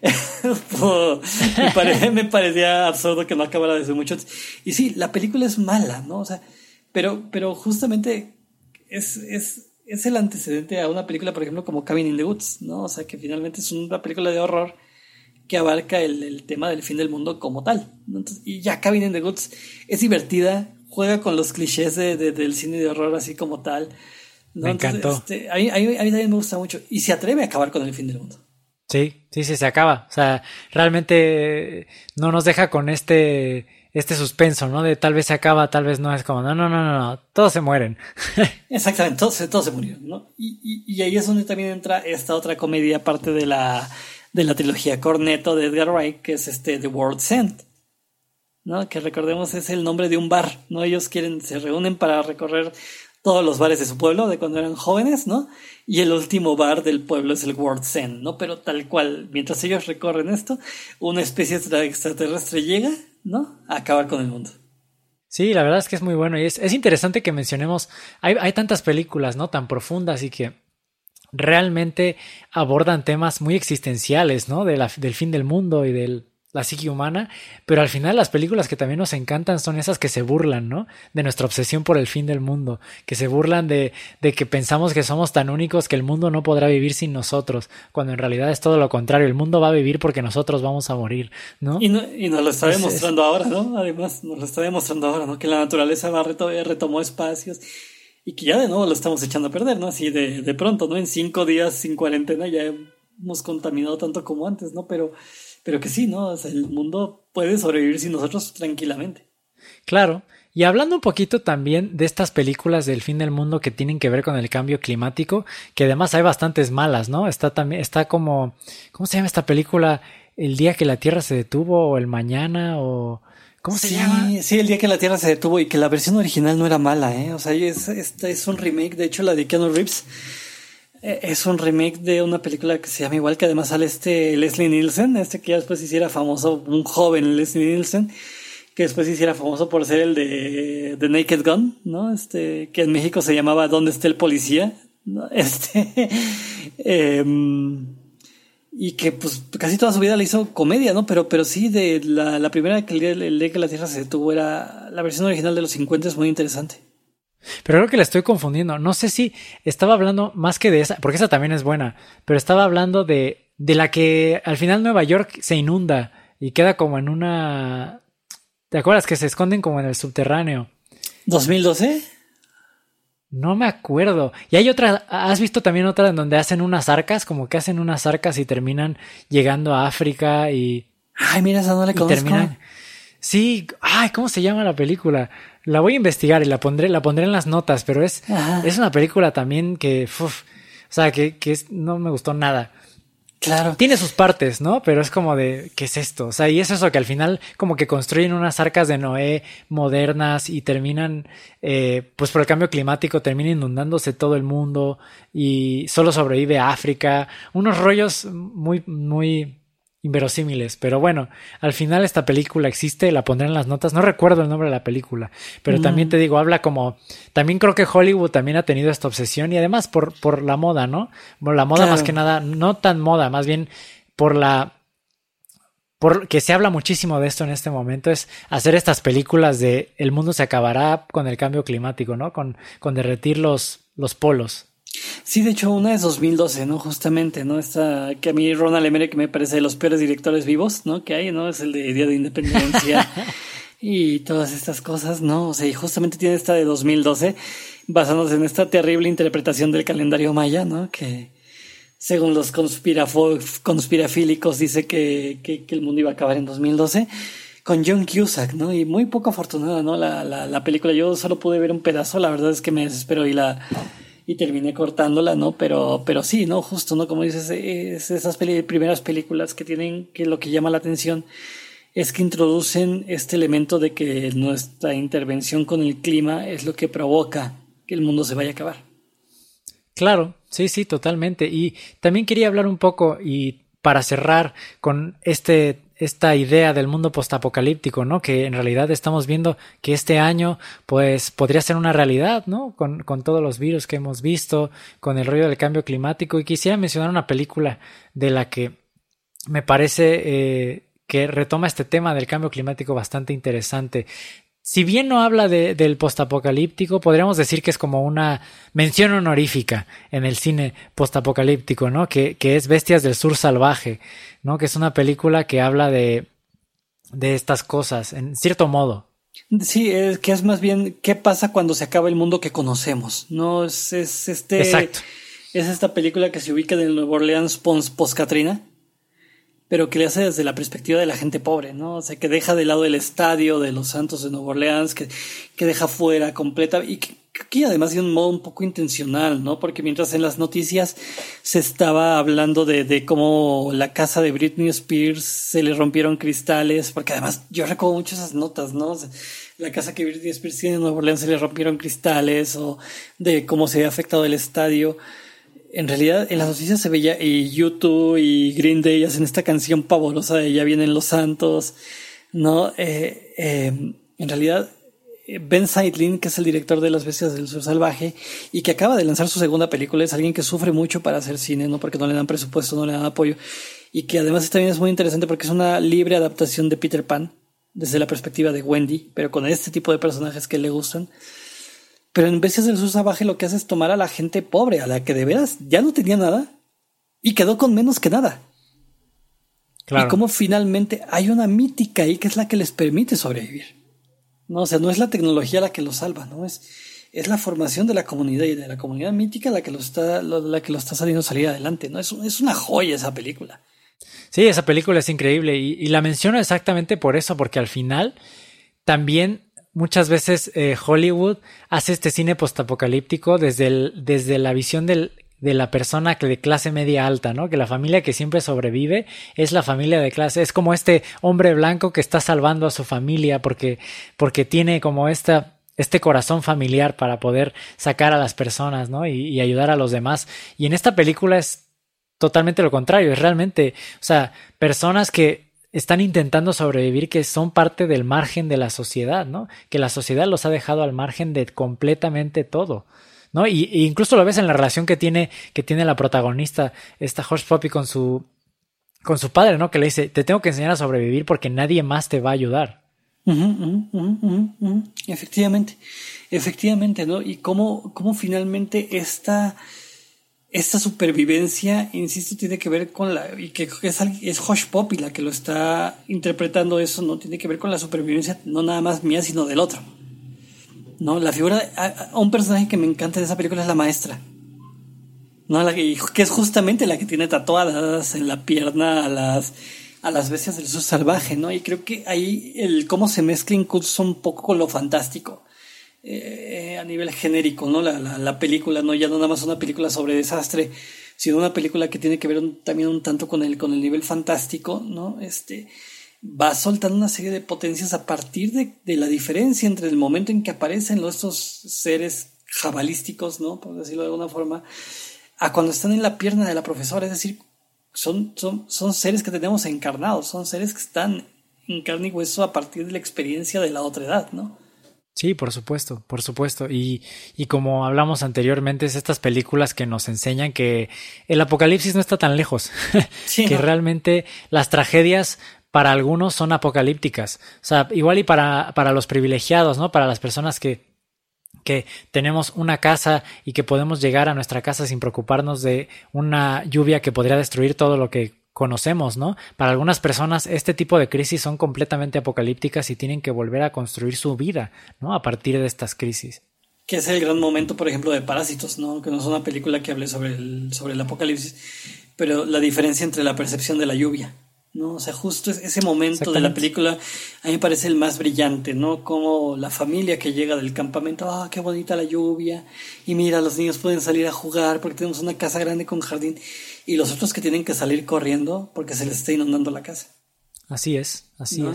Me parecía absurdo que no acabara desde mucho. Y sí, la película es mala, ¿no? O sea, pero justamente es el antecedente a una película, por ejemplo, como Cabin in the Woods, ¿no? O sea, que finalmente es una película de horror que abarca el tema del fin del mundo como tal, ¿no? Entonces, y ya Cabin in the Woods es divertida, juega con los clichés del cine de horror así como tal, ¿no? Me encantó. A mí también me gusta mucho y se atreve a acabar con el fin del mundo. Sí, se acaba. O sea, realmente no nos deja con este suspenso, ¿no? De tal vez se acaba, tal vez no. Es como, no, todos se mueren. Exactamente, todos se murieron, ¿no? Y ahí es donde también entra esta otra comedia, aparte de la trilogía Cornetto de Edgar Wright, que es The World's End, ¿no? Que recordemos es el nombre de un bar, ¿no? Ellos se reúnen para recorrer todos los bares de su pueblo de cuando eran jóvenes, ¿no? Y el último bar del pueblo es el World's End, ¿no? Pero tal cual, mientras ellos recorren esto, una especie extraterrestre llega, ¿no? A acabar con el mundo. Sí, la verdad es que es muy bueno y es interesante que mencionemos, hay tantas películas, ¿no? Tan profundas y que realmente abordan temas muy existenciales, ¿no? Del fin del mundo y de la psique humana, pero al final las películas que también nos encantan son esas que se burlan, ¿no? De nuestra obsesión por el fin del mundo, que se burlan de que pensamos que somos tan únicos que el mundo no podrá vivir sin nosotros, cuando en realidad es todo lo contrario, el mundo va a vivir porque nosotros vamos a morir, ¿no? Y nos lo está demostrando ahora, ¿no? Además, nos lo está demostrando ahora, ¿no? Que la naturaleza retomó espacios y que ya de nuevo lo estamos echando a perder, ¿no? Así de pronto, ¿no? En 5 días sin cuarentena ya hemos contaminado tanto como antes, ¿no? Pero que sí, ¿no? O sea, el mundo puede sobrevivir sin nosotros tranquilamente. Claro. Y hablando un poquito también de estas películas del fin del mundo que tienen que ver con el cambio climático, que además hay bastantes malas, ¿no? Está como, ¿cómo se llama esta película? El día que la Tierra se detuvo, o el mañana, o ¿cómo se llama? Sí, el día que la Tierra se detuvo, y que la versión original no era mala, ¿eh? O sea, es un remake, de hecho la de Keanu Reeves es un remake de una película que se llama igual, que además sale Leslie Nielsen, que ya después hiciera famoso, un joven Leslie Nielsen, que después se hiciera famoso por ser el de Naked Gun, ¿no? Que en México se llamaba ¿Dónde está el policía? ¿No? Y que pues casi toda su vida le hizo comedia, ¿no? Pero sí, de la primera que el día que la Tierra se detuvo era la versión original de los 50, es muy interesante. Pero creo que la estoy confundiendo. No sé si estaba hablando más que de esa, porque esa también es buena, pero estaba hablando de la que al final Nueva York se inunda y queda como en una... ¿Te acuerdas que se esconden como en el subterráneo? ¿2012? No me acuerdo. Y hay otra, ¿has visto también otra en donde hacen unas arcas? Como que hacen unas arcas y terminan llegando a África y... Ay, mira, esa no la conozco. Sí, ay, ¿cómo se llama la película? La voy a investigar y la pondré en las notas, pero es una película también que, o sea, que no me gustó nada. Claro. Tiene sus partes, ¿no? Pero es como de, ¿qué es esto? O sea, y es eso que al final como que construyen unas arcas de Noé modernas y terminan, pues por el cambio climático termina inundándose todo el mundo y solo sobrevive África. Unos rollos muy, muy inverosímiles, pero bueno, al final esta película existe, la pondré en las notas, no recuerdo el nombre de la película, pero también te digo, habla como, también creo que Hollywood también ha tenido esta obsesión y además por la moda, ¿no? Bueno, la moda más que nada, no tan moda, más bien por que se habla muchísimo de esto en este momento, es hacer estas películas de el mundo se acabará con el cambio climático, ¿no? Con derretir los polos. Sí, de hecho, una es 2012, ¿no? Justamente, ¿no? Esta que a mí Ronald Emmerich me parece de los peores directores vivos, ¿no? Que hay, ¿no? Es el de Día de Independencia y todas estas cosas, ¿no? O sea, y justamente tiene esta de 2012, basándose en esta terrible interpretación del calendario maya, ¿no? Que según los conspirafílicos dice que el mundo iba a acabar en 2012. Con John Cusack, ¿no? Y muy poco afortunada, ¿no? La película, yo solo pude ver un pedazo, la verdad es que me desesperó y terminé cortándola, ¿no? Pero sí, ¿no? Justo, ¿no? Como dices, es esas primeras películas que tienen, que lo que llama la atención es que introducen este elemento de que nuestra intervención con el clima es lo que provoca que el mundo se vaya a acabar. Claro, sí, totalmente. Y también quería hablar un poco, y para cerrar con esta idea del mundo postapocalíptico, ¿no? Que en realidad estamos viendo que este año pues podría ser una realidad, ¿no? Con todos los virus que hemos visto, con el rollo del cambio climático. Y quisiera mencionar una película de la que me parece que retoma este tema del cambio climático bastante interesante. Si bien no habla del postapocalíptico, podríamos decir que es como una mención honorífica en el cine postapocalíptico, ¿no? Que es Bestias del Sur Salvaje, ¿no? Que es una película que habla de estas cosas, en cierto modo. Sí, es que es más bien qué pasa cuando se acaba el mundo que conocemos, ¿no? Exacto. Es esta película que se ubica en el Nueva Orleans post-Katrina, pero que le hace desde la perspectiva de la gente pobre, ¿no? O sea, que deja de lado el estadio de los Santos de Nueva Orleans, que deja fuera completa, y que además de un modo un poco intencional, ¿no? Porque mientras en las noticias se estaba hablando de cómo la casa de Britney Spears se le rompieron cristales, porque además yo recuerdo mucho esas notas, ¿no? O sea, la casa que Britney Spears tiene en Nueva Orleans se le rompieron cristales, o de cómo se había afectado el estadio. En realidad, en las noticias se veía y YouTube y Green Day hacen esta canción pavorosa de Ya vienen los santos, ¿no? En realidad, Ben Seitlin, que es el director de Las Bestias del Sur Salvaje y que acaba de lanzar su segunda película, es alguien que sufre mucho para hacer cine, ¿no? Porque no le dan presupuesto, no le dan apoyo. Y que además también es muy interesante porque es una libre adaptación de Peter Pan, desde la perspectiva de Wendy, pero con este tipo de personajes que le gustan. Pero en Bestias del Sur Salvaje lo que hace es tomar a la gente pobre, a la que de veras ya no tenía nada y quedó con menos que nada. Claro. Y cómo finalmente hay una mítica ahí que es la que les permite sobrevivir. No, o sea, no es la tecnología la que los salva, ¿no? Es la formación de la comunidad y de la comunidad mítica la que lo está saliendo salir adelante, ¿no? Es una joya esa película. Sí, esa película es increíble y la menciono exactamente por eso, porque al final también muchas veces Hollywood hace este cine postapocalíptico desde la visión de la persona de clase media alta, ¿no? Que la familia que siempre sobrevive es la familia de clase, es como este hombre blanco que está salvando a su familia porque tiene como este corazón familiar para poder sacar a las personas, ¿no? Y ayudar a los demás. Y en esta película es totalmente lo contrario, es realmente, o sea, personas que están intentando sobrevivir, que son parte del margen de la sociedad, ¿no? Que la sociedad los ha dejado al margen de completamente todo, ¿no? Y incluso lo ves en la relación que tiene la protagonista, esta Hush Puppy con su padre, ¿no? Que le dice, te tengo que enseñar a sobrevivir porque nadie más te va a ayudar. Efectivamente, ¿no? Y cómo finalmente esta supervivencia, insisto, tiene que ver con y que es Hush Puppy la que lo está interpretando eso, ¿no? Tiene que ver con la supervivencia, no nada más mía, sino del otro, ¿no? La figura, a un personaje que me encanta de esa película es la maestra, ¿no? Que es justamente la que tiene tatuadas en la pierna a las bestias del sur salvaje, ¿no? Y creo que ahí cómo se mezcla incluso un poco con lo fantástico. A nivel genérico, ¿no? La película, ¿no? Ya no nada más una película sobre desastre, sino una película que tiene que ver también un tanto con el nivel fantástico, ¿no? Va soltando una serie de potencias a partir de la diferencia entre el momento en que aparecen estos seres jabalísticos, ¿no? Por decirlo de alguna forma, a cuando están en la pierna de la profesora. Es decir, son seres que tenemos encarnados, son seres que están en carne y hueso a partir de la experiencia de la otra edad, ¿no? Sí, por supuesto. Y como hablamos anteriormente, es estas películas que nos enseñan que el apocalipsis no está tan lejos. Sí, que ¿no? Realmente las tragedias para algunos son apocalípticas. O sea, igual y para los privilegiados, ¿no? Para las personas que tenemos una casa y que podemos llegar a nuestra casa sin preocuparnos de una lluvia que podría destruir todo lo que conocemos, ¿no? Para algunas personas este tipo de crisis son completamente apocalípticas y tienen que volver a construir su vida, ¿no? A partir de estas crisis. Que es el gran momento, por ejemplo, de Parásitos, ¿no? Que no es una película que hable sobre el apocalipsis, pero la diferencia entre la percepción de la lluvia, ¿no? O sea, justo ese momento de la película a mí me parece el más brillante, ¿no? Como la familia que llega del campamento, qué bonita la lluvia, y mira, los niños pueden salir a jugar porque tenemos una casa grande con jardín, y los otros que tienen que salir corriendo porque se les está inundando la casa. Así es.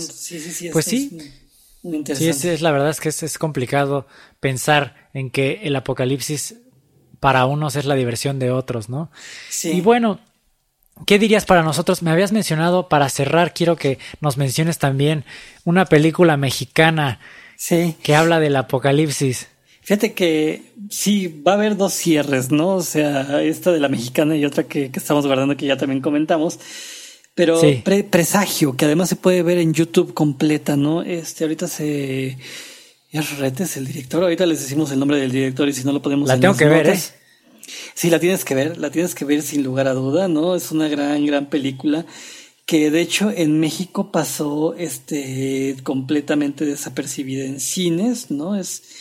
Sí, pues sí. Muy interesante. Sí, la verdad es que es complicado pensar en que el apocalipsis para unos es la diversión de otros, ¿no? Sí. Y bueno, ¿qué dirías para nosotros? Me habías mencionado, para cerrar, quiero que nos menciones también una película mexicana que habla del apocalipsis. Fíjate que sí, va a haber dos cierres, ¿no? O sea, esta de la mexicana y otra que estamos guardando que ya también comentamos. Pero sí. Presagio, que además se puede ver en YouTube completa, ¿no? Ahorita es Retes el director, ahorita les decimos el nombre del director y si no lo podemos... La tengo que ver, ¿eh? Sí, la tienes que ver sin lugar a duda, ¿no? Es una gran película que de hecho en México pasó completamente desapercibida en cines, ¿no?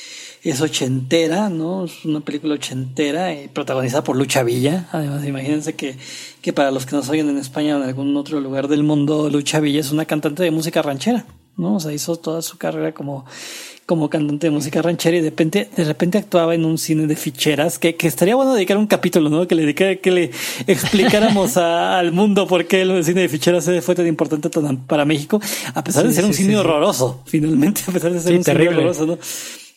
Es ochentera, ¿no? Es una película ochentera protagonizada por Lucha Villa. Además, imagínense que para los que nos oyen en España o en algún otro lugar del mundo, Lucha Villa es una cantante de música ranchera, ¿no? O sea, hizo toda su carrera como cantante de música ranchera y de repente actuaba en un cine de ficheras que estaría bueno dedicar un capítulo, ¿no? Que le explicáramos al mundo por qué el cine de ficheras fue tan importante para México, a pesar de ser un cine horroroso, finalmente, a pesar de ser un terrible. Cine horroroso, ¿no?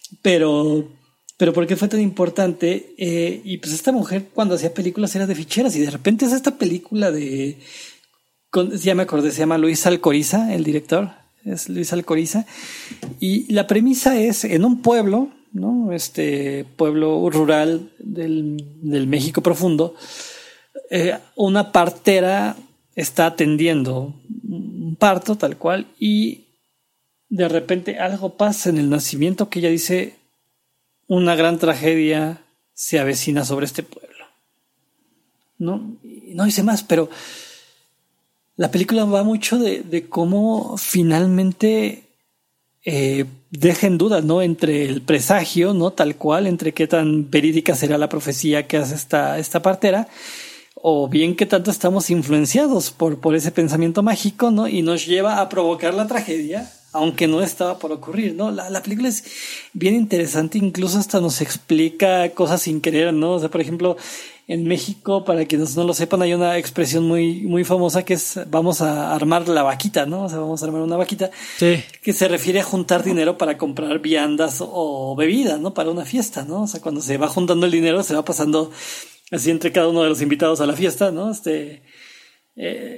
Pero ¿por qué fue tan importante? Y pues esta mujer cuando hacía películas era de ficheras y de repente es esta película ya me acordé, se llama Luis Alcoriza, el director, es Luis Alcoriza, y la premisa es en un pueblo, ¿no? Pueblo rural del México profundo, una partera está atendiendo un parto tal cual y de repente algo pasa en el nacimiento que ella dice, una gran tragedia se avecina sobre este pueblo. No dice más, pero la película va mucho de cómo finalmente deja en duda, ¿no? Entre el presagio, ¿no? Tal cual, entre qué tan verídica será la profecía que hace esta partera, o bien qué tanto estamos influenciados por ese pensamiento mágico, ¿no? Y nos lleva a provocar la tragedia, aunque no estaba por ocurrir, ¿no? La película es bien interesante, incluso hasta nos explica cosas sin querer, ¿no? O sea, por ejemplo, en México, para quienes no lo sepan, hay una expresión muy, muy famosa que es vamos a armar la vaquita, ¿no? O sea, vamos a armar una vaquita, sí, que se refiere a juntar dinero para comprar viandas o bebidas, ¿no? Para una fiesta, ¿no? O sea, cuando se va juntando el dinero, se va pasando así entre cada uno de los invitados a la fiesta, ¿no?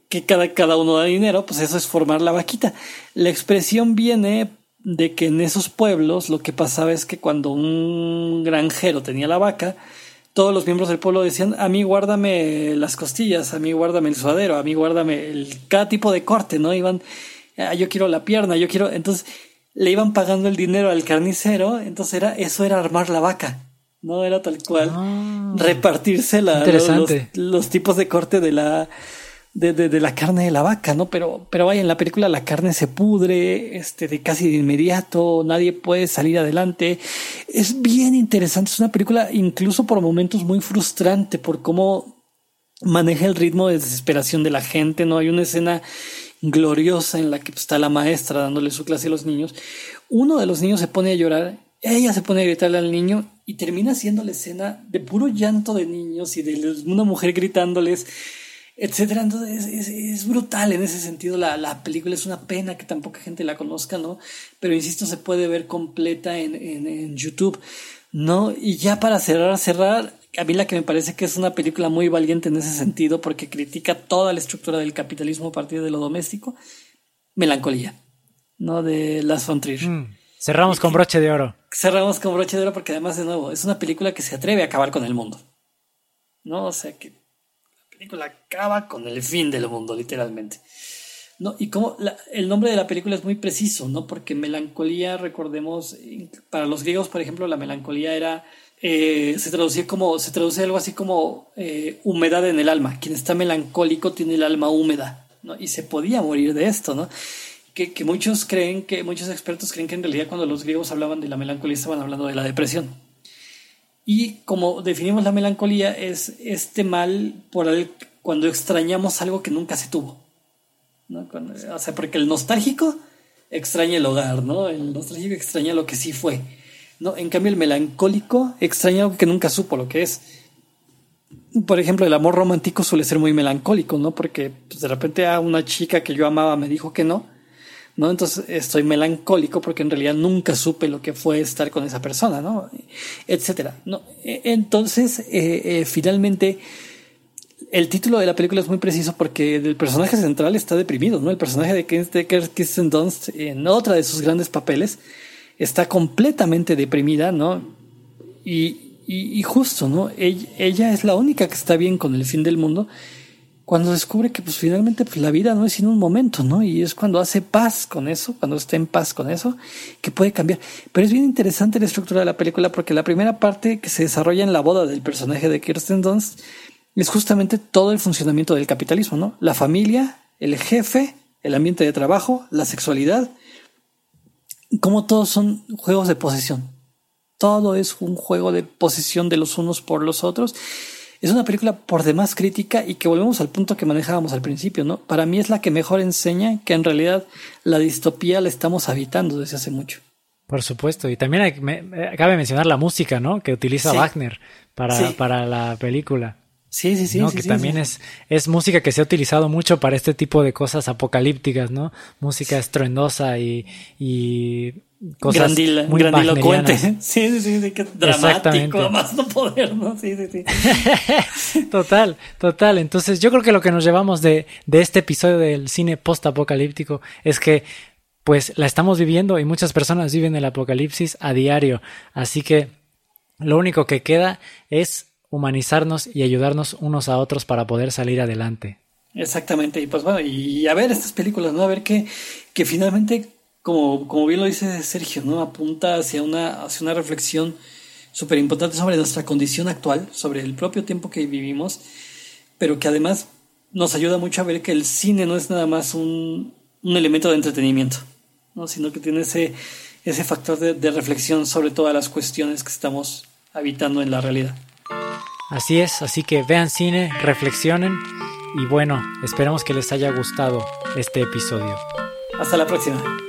que cada uno da dinero, pues eso es formar la vaquita. La expresión viene de que en esos pueblos lo que pasaba es que cuando un granjero tenía la vaca, todos los miembros del pueblo decían: a mí guárdame las costillas, a mí guárdame el suadero, a mí guárdame cada tipo de corte, ¿no? Iban, yo quiero la pierna, yo quiero... Entonces le iban pagando el dinero al carnicero, entonces eso era armar la vaca, ¿no? Era tal cual repartirse los tipos de corte de la carne de la vaca, ¿no? Pero vaya, en la película la carne se pudre, de casi de inmediato, nadie puede salir adelante. Es bien interesante, es una película incluso por momentos muy frustrante por cómo maneja el ritmo de desesperación de la gente, ¿no? Hay una escena gloriosa en la que está la maestra dándole su clase a los niños. Uno de los niños se pone a llorar, ella se pone a gritarle al niño y termina siendo la escena de puro llanto de niños y de una mujer gritándoles, etcétera. Entonces es brutal en ese sentido. La película es una pena que tan poca gente la conozca, ¿no? Pero insisto, se puede ver completa en YouTube, ¿no? Y ya para cerrar, a mí la que me parece que es una película muy valiente en ese sentido, porque critica toda la estructura del capitalismo a partir de lo doméstico, Melancolía, ¿no? De Lars von Trier. Cerramos con broche de oro. Cerramos con broche de oro porque además, de nuevo, es una película que se atreve a acabar con el mundo, ¿no? O sea que la película acaba con el fin del mundo, literalmente, ¿no? Y como el nombre de la película es muy preciso, ¿no? Porque melancolía, recordemos, para los griegos, por ejemplo, la melancolía era... se traduce algo así como humedad en el alma. Quien está melancólico tiene el alma húmeda, ¿no? Y se podía morir de esto, ¿no? Que muchos expertos creen que en realidad cuando los griegos hablaban de la melancolía estaban hablando de la depresión. Y como definimos la melancolía es este mal cuando extrañamos algo que nunca se tuvo, ¿no? O sea, porque el nostálgico extraña el hogar, ¿no? El nostálgico extraña lo que sí fue, ¿no? En cambio, el melancólico extraña algo que nunca supo lo que es. Por ejemplo, el amor romántico suele ser muy melancólico, ¿no? Porque pues, de repente a una chica que yo amaba me dijo que no, ¿no? Entonces estoy melancólico porque en realidad nunca supe lo que fue estar con esa persona, ¿no? Etcétera, ¿no? Entonces, finalmente, el título de la película es muy preciso porque el personaje central está deprimido, ¿no? El personaje de Kirsten Dunst, en otra de sus grandes papeles, está completamente deprimida, ¿no? Y justo, ¿no? Ella es la única que está bien con el fin del mundo cuando descubre que pues finalmente pues, la vida no es sino un momento, ¿no? Y es cuando hace paz con eso, cuando está en paz con eso, que puede cambiar. Pero es bien interesante la estructura de la película porque la primera parte que se desarrolla en la boda del personaje de Kirsten Dunst es justamente todo el funcionamiento del capitalismo, ¿no? La familia, el jefe, el ambiente de trabajo, la sexualidad, como todos son juegos de posesión. Todo es un juego de posesión de los unos por los otros. Es una película por demás crítica y que volvemos al punto que manejábamos al principio, ¿no? Para mí es la que mejor enseña que en realidad la distopía la estamos habitando desde hace mucho. Por supuesto. Y también cabe mencionar la música, ¿no? Que utiliza Wagner para la película. Sí, ¿no? Que también es música que se ha utilizado mucho para este tipo de cosas apocalípticas, ¿no? Música estruendosa y cosas muy grandilocuente. Sí, que dramático, a más no poder, ¿no? Sí. Total. Entonces, yo creo que lo que nos llevamos de este episodio del cine post-apocalíptico es que, pues, la estamos viviendo y muchas personas viven el apocalipsis a diario. Así que lo único que queda es humanizarnos y ayudarnos unos a otros para poder salir adelante. Exactamente, y pues bueno, y a ver estas películas, ¿no? A ver que finalmente, como bien lo dice Sergio, ¿no? Apunta hacia una reflexión súper importante sobre nuestra condición actual, sobre el propio tiempo que vivimos, pero que además nos ayuda mucho a ver que el cine no es nada más un elemento de entretenimiento, ¿no? Sino que tiene ese factor de reflexión sobre todas las cuestiones que estamos habitando en la realidad. Así es, así que vean cine, reflexionen y bueno, esperamos que les haya gustado este episodio. Hasta la próxima.